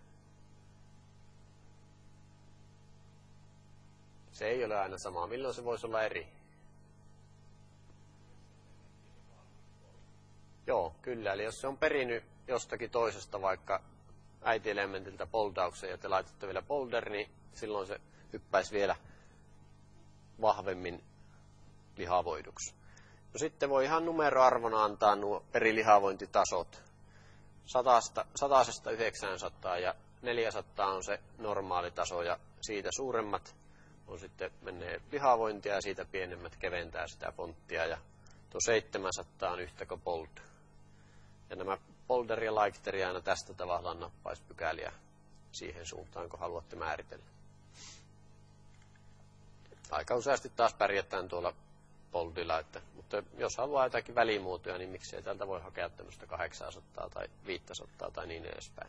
Se ei ole aina sama. Milloin se voisi olla eri? Joo, kyllä. Eli jos se on perinyt jostakin toisesta, vaikka äitielementiltä boldauksen ja te laitatte vielä bolder, niin silloin se hyppäisi vielä vahvemmin lihavoiduksi. No sitten voi ihan numeroarvona antaa nuo eri lihavointitasot. 100–900 ja 400 on se normaali taso ja siitä suuremmat on sitten menee lihavointia ja siitä pienemmät keventää sitä fonttia ja tuo 700 on yhtä kuin bold. Ja nämä bolder ja lighter aina tästä tavallaan nappaisi pykäliä siihen suuntaan, kun haluatte määritellä. Aika useasti taas pärjätään tuolla boldilla, mutta jos haluaa jotakin välimuotoja, niin miksei täältä voi hakea tämmöistä 800 tai 500 tai niin edespäin.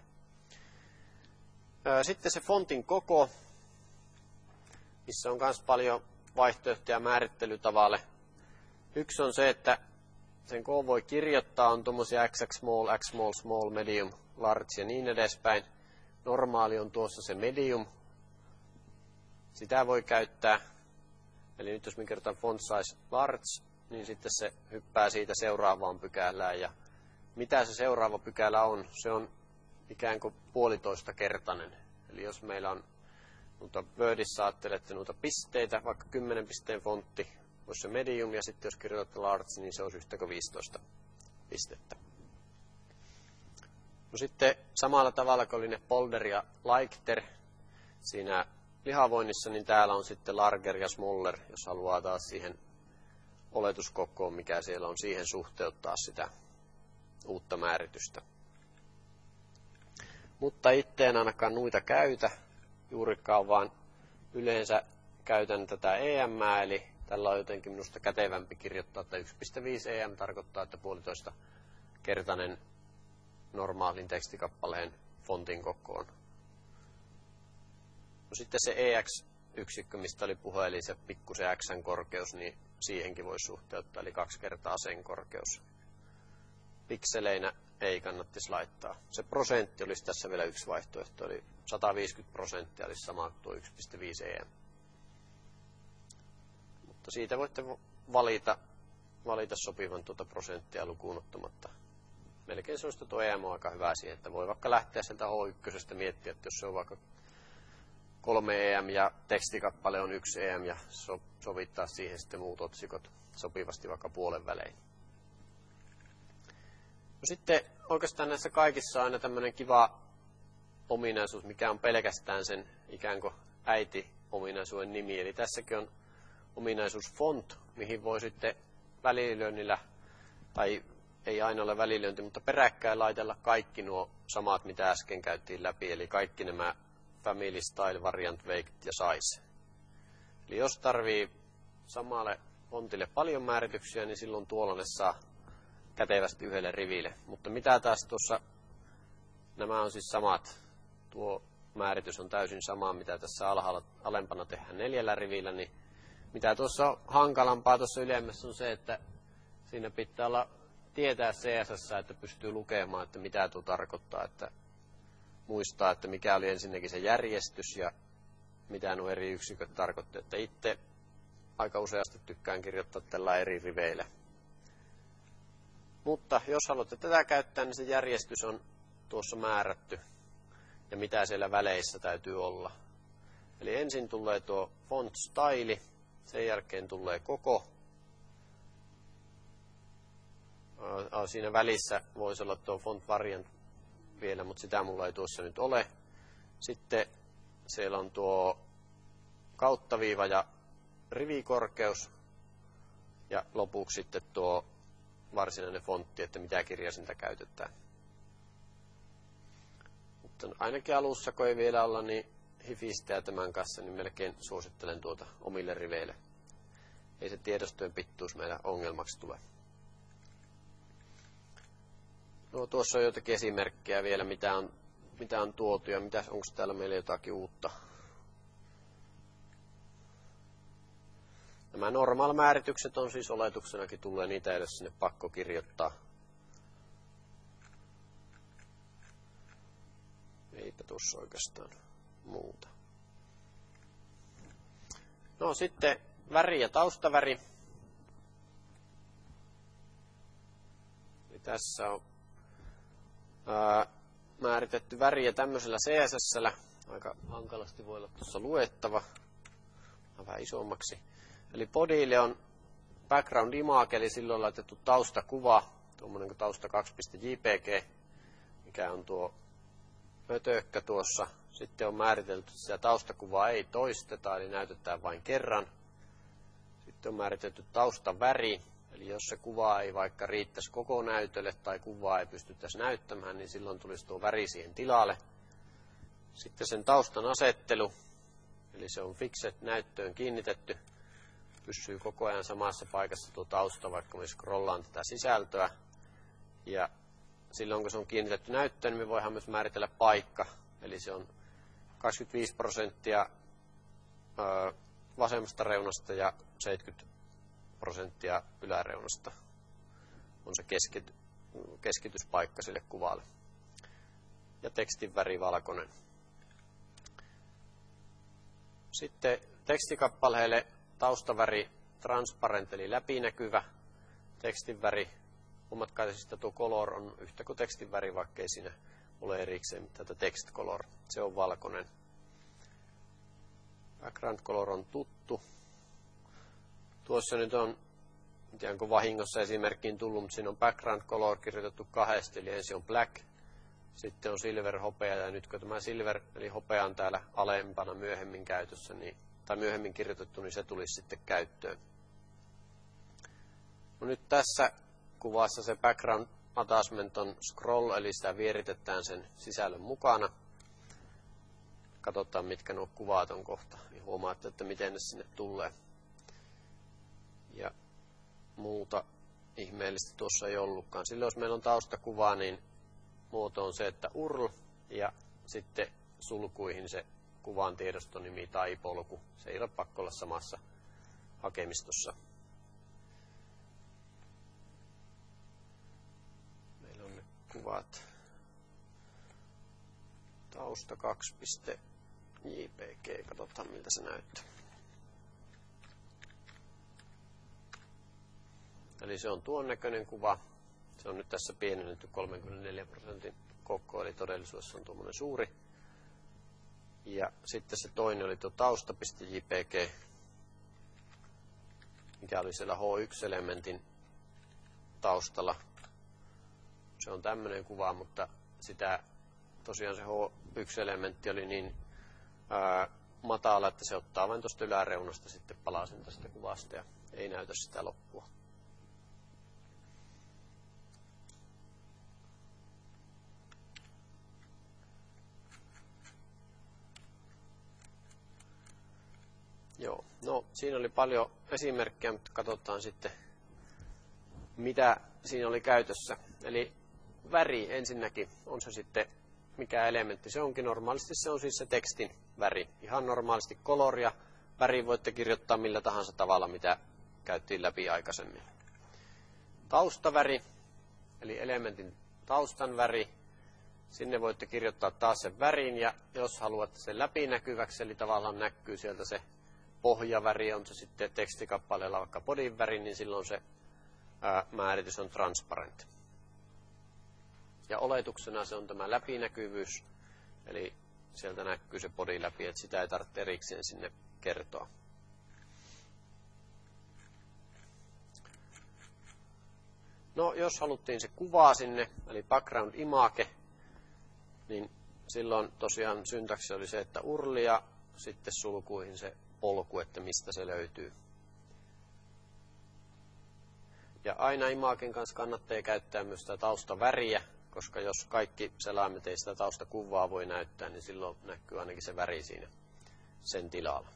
Sitten se fontin koko, missä on myös paljon vaihtoehtoja määrittelytavalle. Yksi on se, että sen koon voi kirjoittaa, on tuommoisia XX small, X small, small, medium, large ja niin edespäin. Normaali on tuossa se medium. Sitä voi käyttää. Eli nyt jos me kirjoitan font size large, niin sitten se hyppää siitä seuraavaan pykälään. Ja mitä se seuraava pykälä on? Se on ikään kuin 1,5-kertainen. Eli jos meillä on Wordissä ajattelette noita pisteitä, vaikka 10 pisteen fontti, olisi se medium, ja sitten jos kirjoitatte large, niin se olisi yhtä kuin 15 pistettä. No sitten samalla tavalla kuin oli ne bolder ja lighter siinä lihavoinnissa, niin täällä on sitten larger ja smaller, jos haluaa taas siihen oletuskokoon, mikä siellä on, siihen suhteuttaa sitä uutta määritystä. Mutta itse en ainakaan noita käytä juurikaan, vaan yleensä käytän tätä EM, eli tällä on jotenkin minusta kätevämpi kirjoittaa, että 1,5 EM tarkoittaa, että 1,5-kertainen normaalin tekstikappaleen fontin kokoon. No sitten se EX-yksikkö, mistä oli puhe, eli se pikkusen X:n korkeus, niin siihenkin voi suhteuttaa, eli 2 kertaa sen korkeus. Pikseleinä ei kannattaisi laittaa. Se prosentti olisi tässä vielä yksi vaihtoehto, eli 150% olisi sama kuin tuo 1,5 EM. Mutta siitä voitte valita sopivan tuota prosenttia lukuun ottamatta. Melkein se olisi tuo EM on aika hyvä siihen, että voi vaikka lähteä sieltä H1 miettiä, että jos se on vaikka 3 EM ja tekstikappale on 1 EM ja sovittaa siihen sitten muut otsikot sopivasti vaikka puolen välein. No sitten oikeastaan näissä kaikissa on aina tämmöinen kiva ominaisuus, mikä on pelkästään sen ikään kuin äiti-ominaisuuden nimi. Eli tässäkin on ominaisuus font, mihin voi sitten välilyönnillä, tai ei aina ole välilyönti, mutta peräkkäin laitella kaikki nuo samat, mitä äsken käytiin läpi, eli kaikki nämä family, style, variant, weight ja size. Eli jos tarvii samalle fontille paljon määrityksiä, niin silloin tuolla ne saa kätevästi yhdelle riville. Mutta mitä taas tuossa, nämä on siis samat, tuo määritys on täysin sama, mitä tässä alempana tehdään 4 rivillä, niin mitä tuossa on hankalampaa tuossa ylemmässä on se, että siinä pitää tietää CSS, että pystyy lukemaan, että mitä tuo tarkoittaa, että muistaa, että mikä oli ensinnäkin se järjestys ja mitä nuo eri yksiköt tarkoittaa. Että itse aika useasti tykkään kirjoittaa tällä eri riveillä. Mutta jos haluatte tätä käyttää, niin se järjestys on tuossa määrätty ja mitä siellä väleissä täytyy olla. Eli ensin tulee tuo font style, sen jälkeen tulee koko. Siinä välissä voisi olla tuo font variant vielä, mutta sitä mulla ei tuossa nyt ole. Sitten siellä on tuo kauttaviiva ja rivikorkeus ja lopuksi sitten tuo varsinainen fontti, että mitä kirjaisinta käytetään. Mutta ainakin alussa, kun ei vielä olla niin hifistä tämän kanssa, niin melkein suosittelen tuota omille riveille. Ei se tiedostojen pituus meillä ongelmaksi tule. No, tuossa on jotakin esimerkkejä vielä, mitä on tuotu ja onko täällä meillä jotakin uutta. Nämä normaal-määritykset on siis oletuksenakin tulleet, niitä ei ole sinne pakko kirjoittaa. Eipä tuossa oikeastaan muuta. No sitten väri ja taustaväri. Eli tässä on määritetty väriä tämmöisellä CSS:llä. Aika hankalasti voi olla tuossa luettava. Vähän isommaksi. Eli bodylle on background image, eli silloin laitettu taustakuva, tuommoinen kuin tausta 2.jpg, mikä on tuo mötökkä tuossa. Sitten on määritelty, että sitä taustakuvaa ei toisteta, eli näytetään vain kerran. Sitten on määritelty taustaväri, eli jos se kuva ei vaikka riittäisi koko näytölle tai kuvaa ei pystyttäisi näyttämään, niin silloin tulisi tuo väri siihen tilalle. Sitten sen taustan asettelu, eli se on fixed näyttöön kiinnitetty. Pysyy koko ajan samassa paikassa tuo tausta, vaikka me scrollaan tätä sisältöä. Ja silloin kun se on kiinnitetty näyttöön, niin me voidaan myös määritellä paikka. Eli se on 25% vasemmasta reunasta ja 70% yläreunasta on se keskityspaikka sille kuvalle. Ja tekstin väri valkoinen. Sitten tekstikappaleelle taustaväri transparent eli läpinäkyvä. Tekstin väri, huomatkaa, että tuo color on yhtä kuin tekstin väri, vaikka ei siinä ole erikseen tätä text color. Se on valkoinen. Background color on tuttu. Tuossa nyt on, en tiedä onko vahingossa esimerkkiin tullut, mutta siinä on background color kirjoitettu kahdesti, eli ensin on black, sitten on silver, hopea, ja nyt kun tämä silver, eli hopea on täällä alempana myöhemmin käytössä, tai myöhemmin kirjoitettu, niin se tulisi sitten käyttöön. No nyt tässä kuvassa se background attachment on scroll, eli sitä vieritetään sen sisällön mukana. Katsotaan, mitkä nuo kuvat on kohta, niin huomaatte, että miten ne sinne tulee. Ja muuta ihmeellistä tuossa ei ollutkaan. Silloin jos meillä on taustakuvaa, niin muoto on se, että URL ja sitten sulkuihin se kuvan tiedostonimi tai polku. Se ei ole pakko olla samassa hakemistossa. Meillä on ne kuvat. Tausta 2.jpg. Katsotaan miltä se näyttää. Eli se on tuon näköinen kuva. Se on nyt tässä pienennetty 34% koko, eli todellisuudessa on tuommoinen suuri. Ja sitten se toinen oli tuo tausta.jpg, mikä oli siellä H1-elementin taustalla. Se on tämmöinen kuva, mutta sitä tosiaan se H1-elementti oli niin matala, että se ottaa vain tuosta yläreunasta sitten palasen tästä kuvasta ja ei näytä sitä loppua. Joo, no siinä oli paljon esimerkkejä, mutta katsotaan sitten, mitä siinä oli käytössä. Eli väri ensinnäkin on se sitten, mikä elementti se onkin. Normaalisti se on siis se tekstin väri. Ihan normaalisti coloria. Väri voitte kirjoittaa millä tahansa tavalla, mitä käyttiin läpi aikaisemmin. Taustaväri, eli elementin taustan väri. Sinne voitte kirjoittaa taas sen värin, ja jos haluatte sen läpinäkyväksi, eli tavallaan näkyy sieltä se pohjaväri, on se sitten tekstikappaleella vaikka bodyn väri, niin silloin se määritys on transparent. Ja oletuksena se on tämä läpinäkyvyys, eli sieltä näkyy se body läpi, että sitä ei tarvitse erikseen sinne kertoa. No, jos haluttiin se kuvaa sinne, eli background image, niin silloin tosiaan syntaksi oli se, että URL ja sitten sulkuihin se polku, että mistä se löytyy. Ja aina imagen kanssa kannattaa käyttää myös sitä taustaväriä, koska jos kaikki selaimet ei sitä taustakuvaa voi näyttää, niin silloin näkyy ainakin se väri siinä sen tilalla.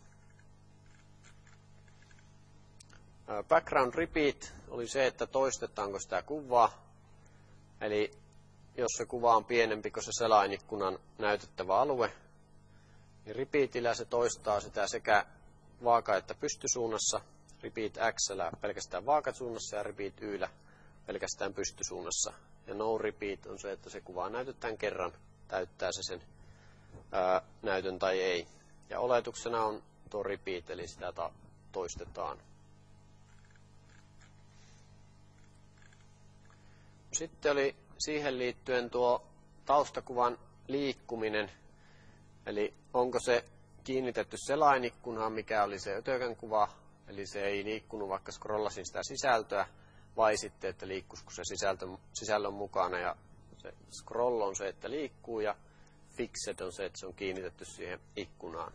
Background repeat oli se, että toistetaanko sitä kuvaa. Eli jos se kuva on pienempi kuin se selainikkunan näytettävä alue, niin repeatillä se toistaa sitä sekä vaaka- että pystysuunnassa. Repeat X:llä pelkästään vaakasuunnassa ja repeat Y:llä pelkästään pystysuunnassa. Ja no repeat on se, että se kuva näytetään kerran, täyttää se sen näytön tai ei. Ja oletuksena on tuo repeat, eli sitä toistetaan. Sitten oli siihen liittyen tuo taustakuvan liikkuminen, eli onko se kiinnitetty selainikkunaan, mikä oli se ötökän kuva, eli se ei liikkunut, vaikka scrollasin sitä sisältöä, vai sitten, että liikkuisiko se sisällön mukana, ja se scroll on se, että liikkuu, ja fixed on se, että se on kiinnitetty siihen ikkunaan.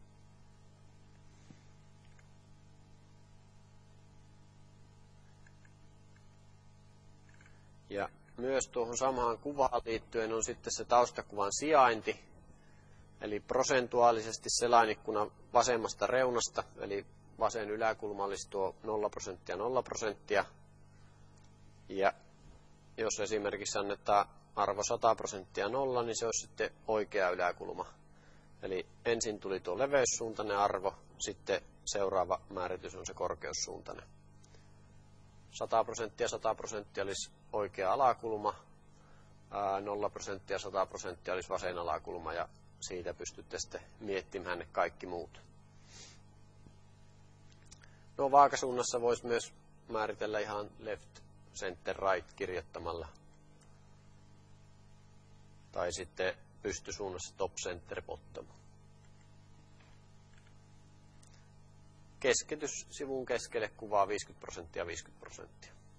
Ja myös tuohon samaan kuvaan liittyen on sitten se taustakuvan sijainti, eli prosentuaalisesti selainikkunan vasemmasta reunasta, eli vasen yläkulma olisi tuo 0%, 0%. Ja jos esimerkiksi annetaan arvo 100% 0, niin se olisi sitten oikea yläkulma. Eli ensin tuli tuo leveyssuuntainen arvo, sitten seuraava määritys on se korkeussuuntainen. 100% olisi oikea alakulma, 0% 100% olisi vasen alakulma, ja siitä pystytte sitten miettimään ne kaikki muut. No, vaakasuunnassa voisi myös määritellä ihan left, center, right kirjoittamalla. Tai sitten pystysuunnassa top, center, bottom. Keskitys sivun keskelle kuvaa 50%.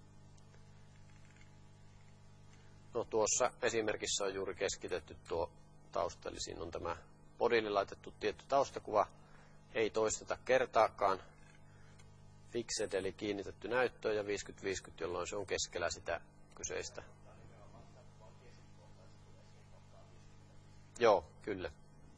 No, tuossa esimerkissä on juuri keskitetty tuo tausta, eli siinä on tämä bodylle laitettu tietty taustakuva, ei toisteta kertaakaan. Fixed eli kiinnitetty näyttöön ja 50-50, jolloin se on keskellä sitä kyseistä. Joo, kyllä.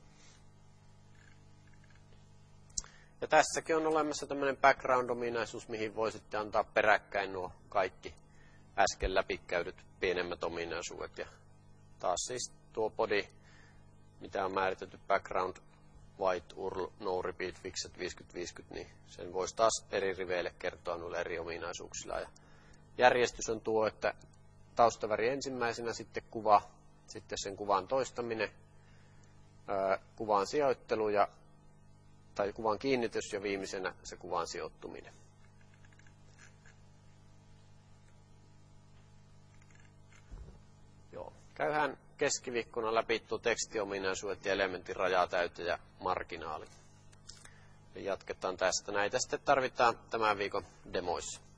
Ja tässäkin on olemassa tämmöinen background-ominaisuus, mihin voi sitten antaa peräkkäin nuo kaikki äsken läpikäydyt pienemmät ominaisuudet. Ja taas siis tuo body, mitä on määritelty background, white, URL, no repeat, fixed 50-50, niin sen voisi taas eri riveille kertoa noilla eri ominaisuuksilla. Ja järjestys on tuo, että taustaväri ensimmäisenä, sitten kuva, sitten sen kuvan toistaminen, kuvan sijoittelu tai kuvan kiinnitys ja viimeisenä se kuvan sijoittuminen. Joo. Käyhän keskiviikkona läpi tuo tekstiominaisuudet ja elementin rajatäyte ja marginaali. Eli jatketaan tästä. Näitä sitten tarvitaan tämän viikon demoissa.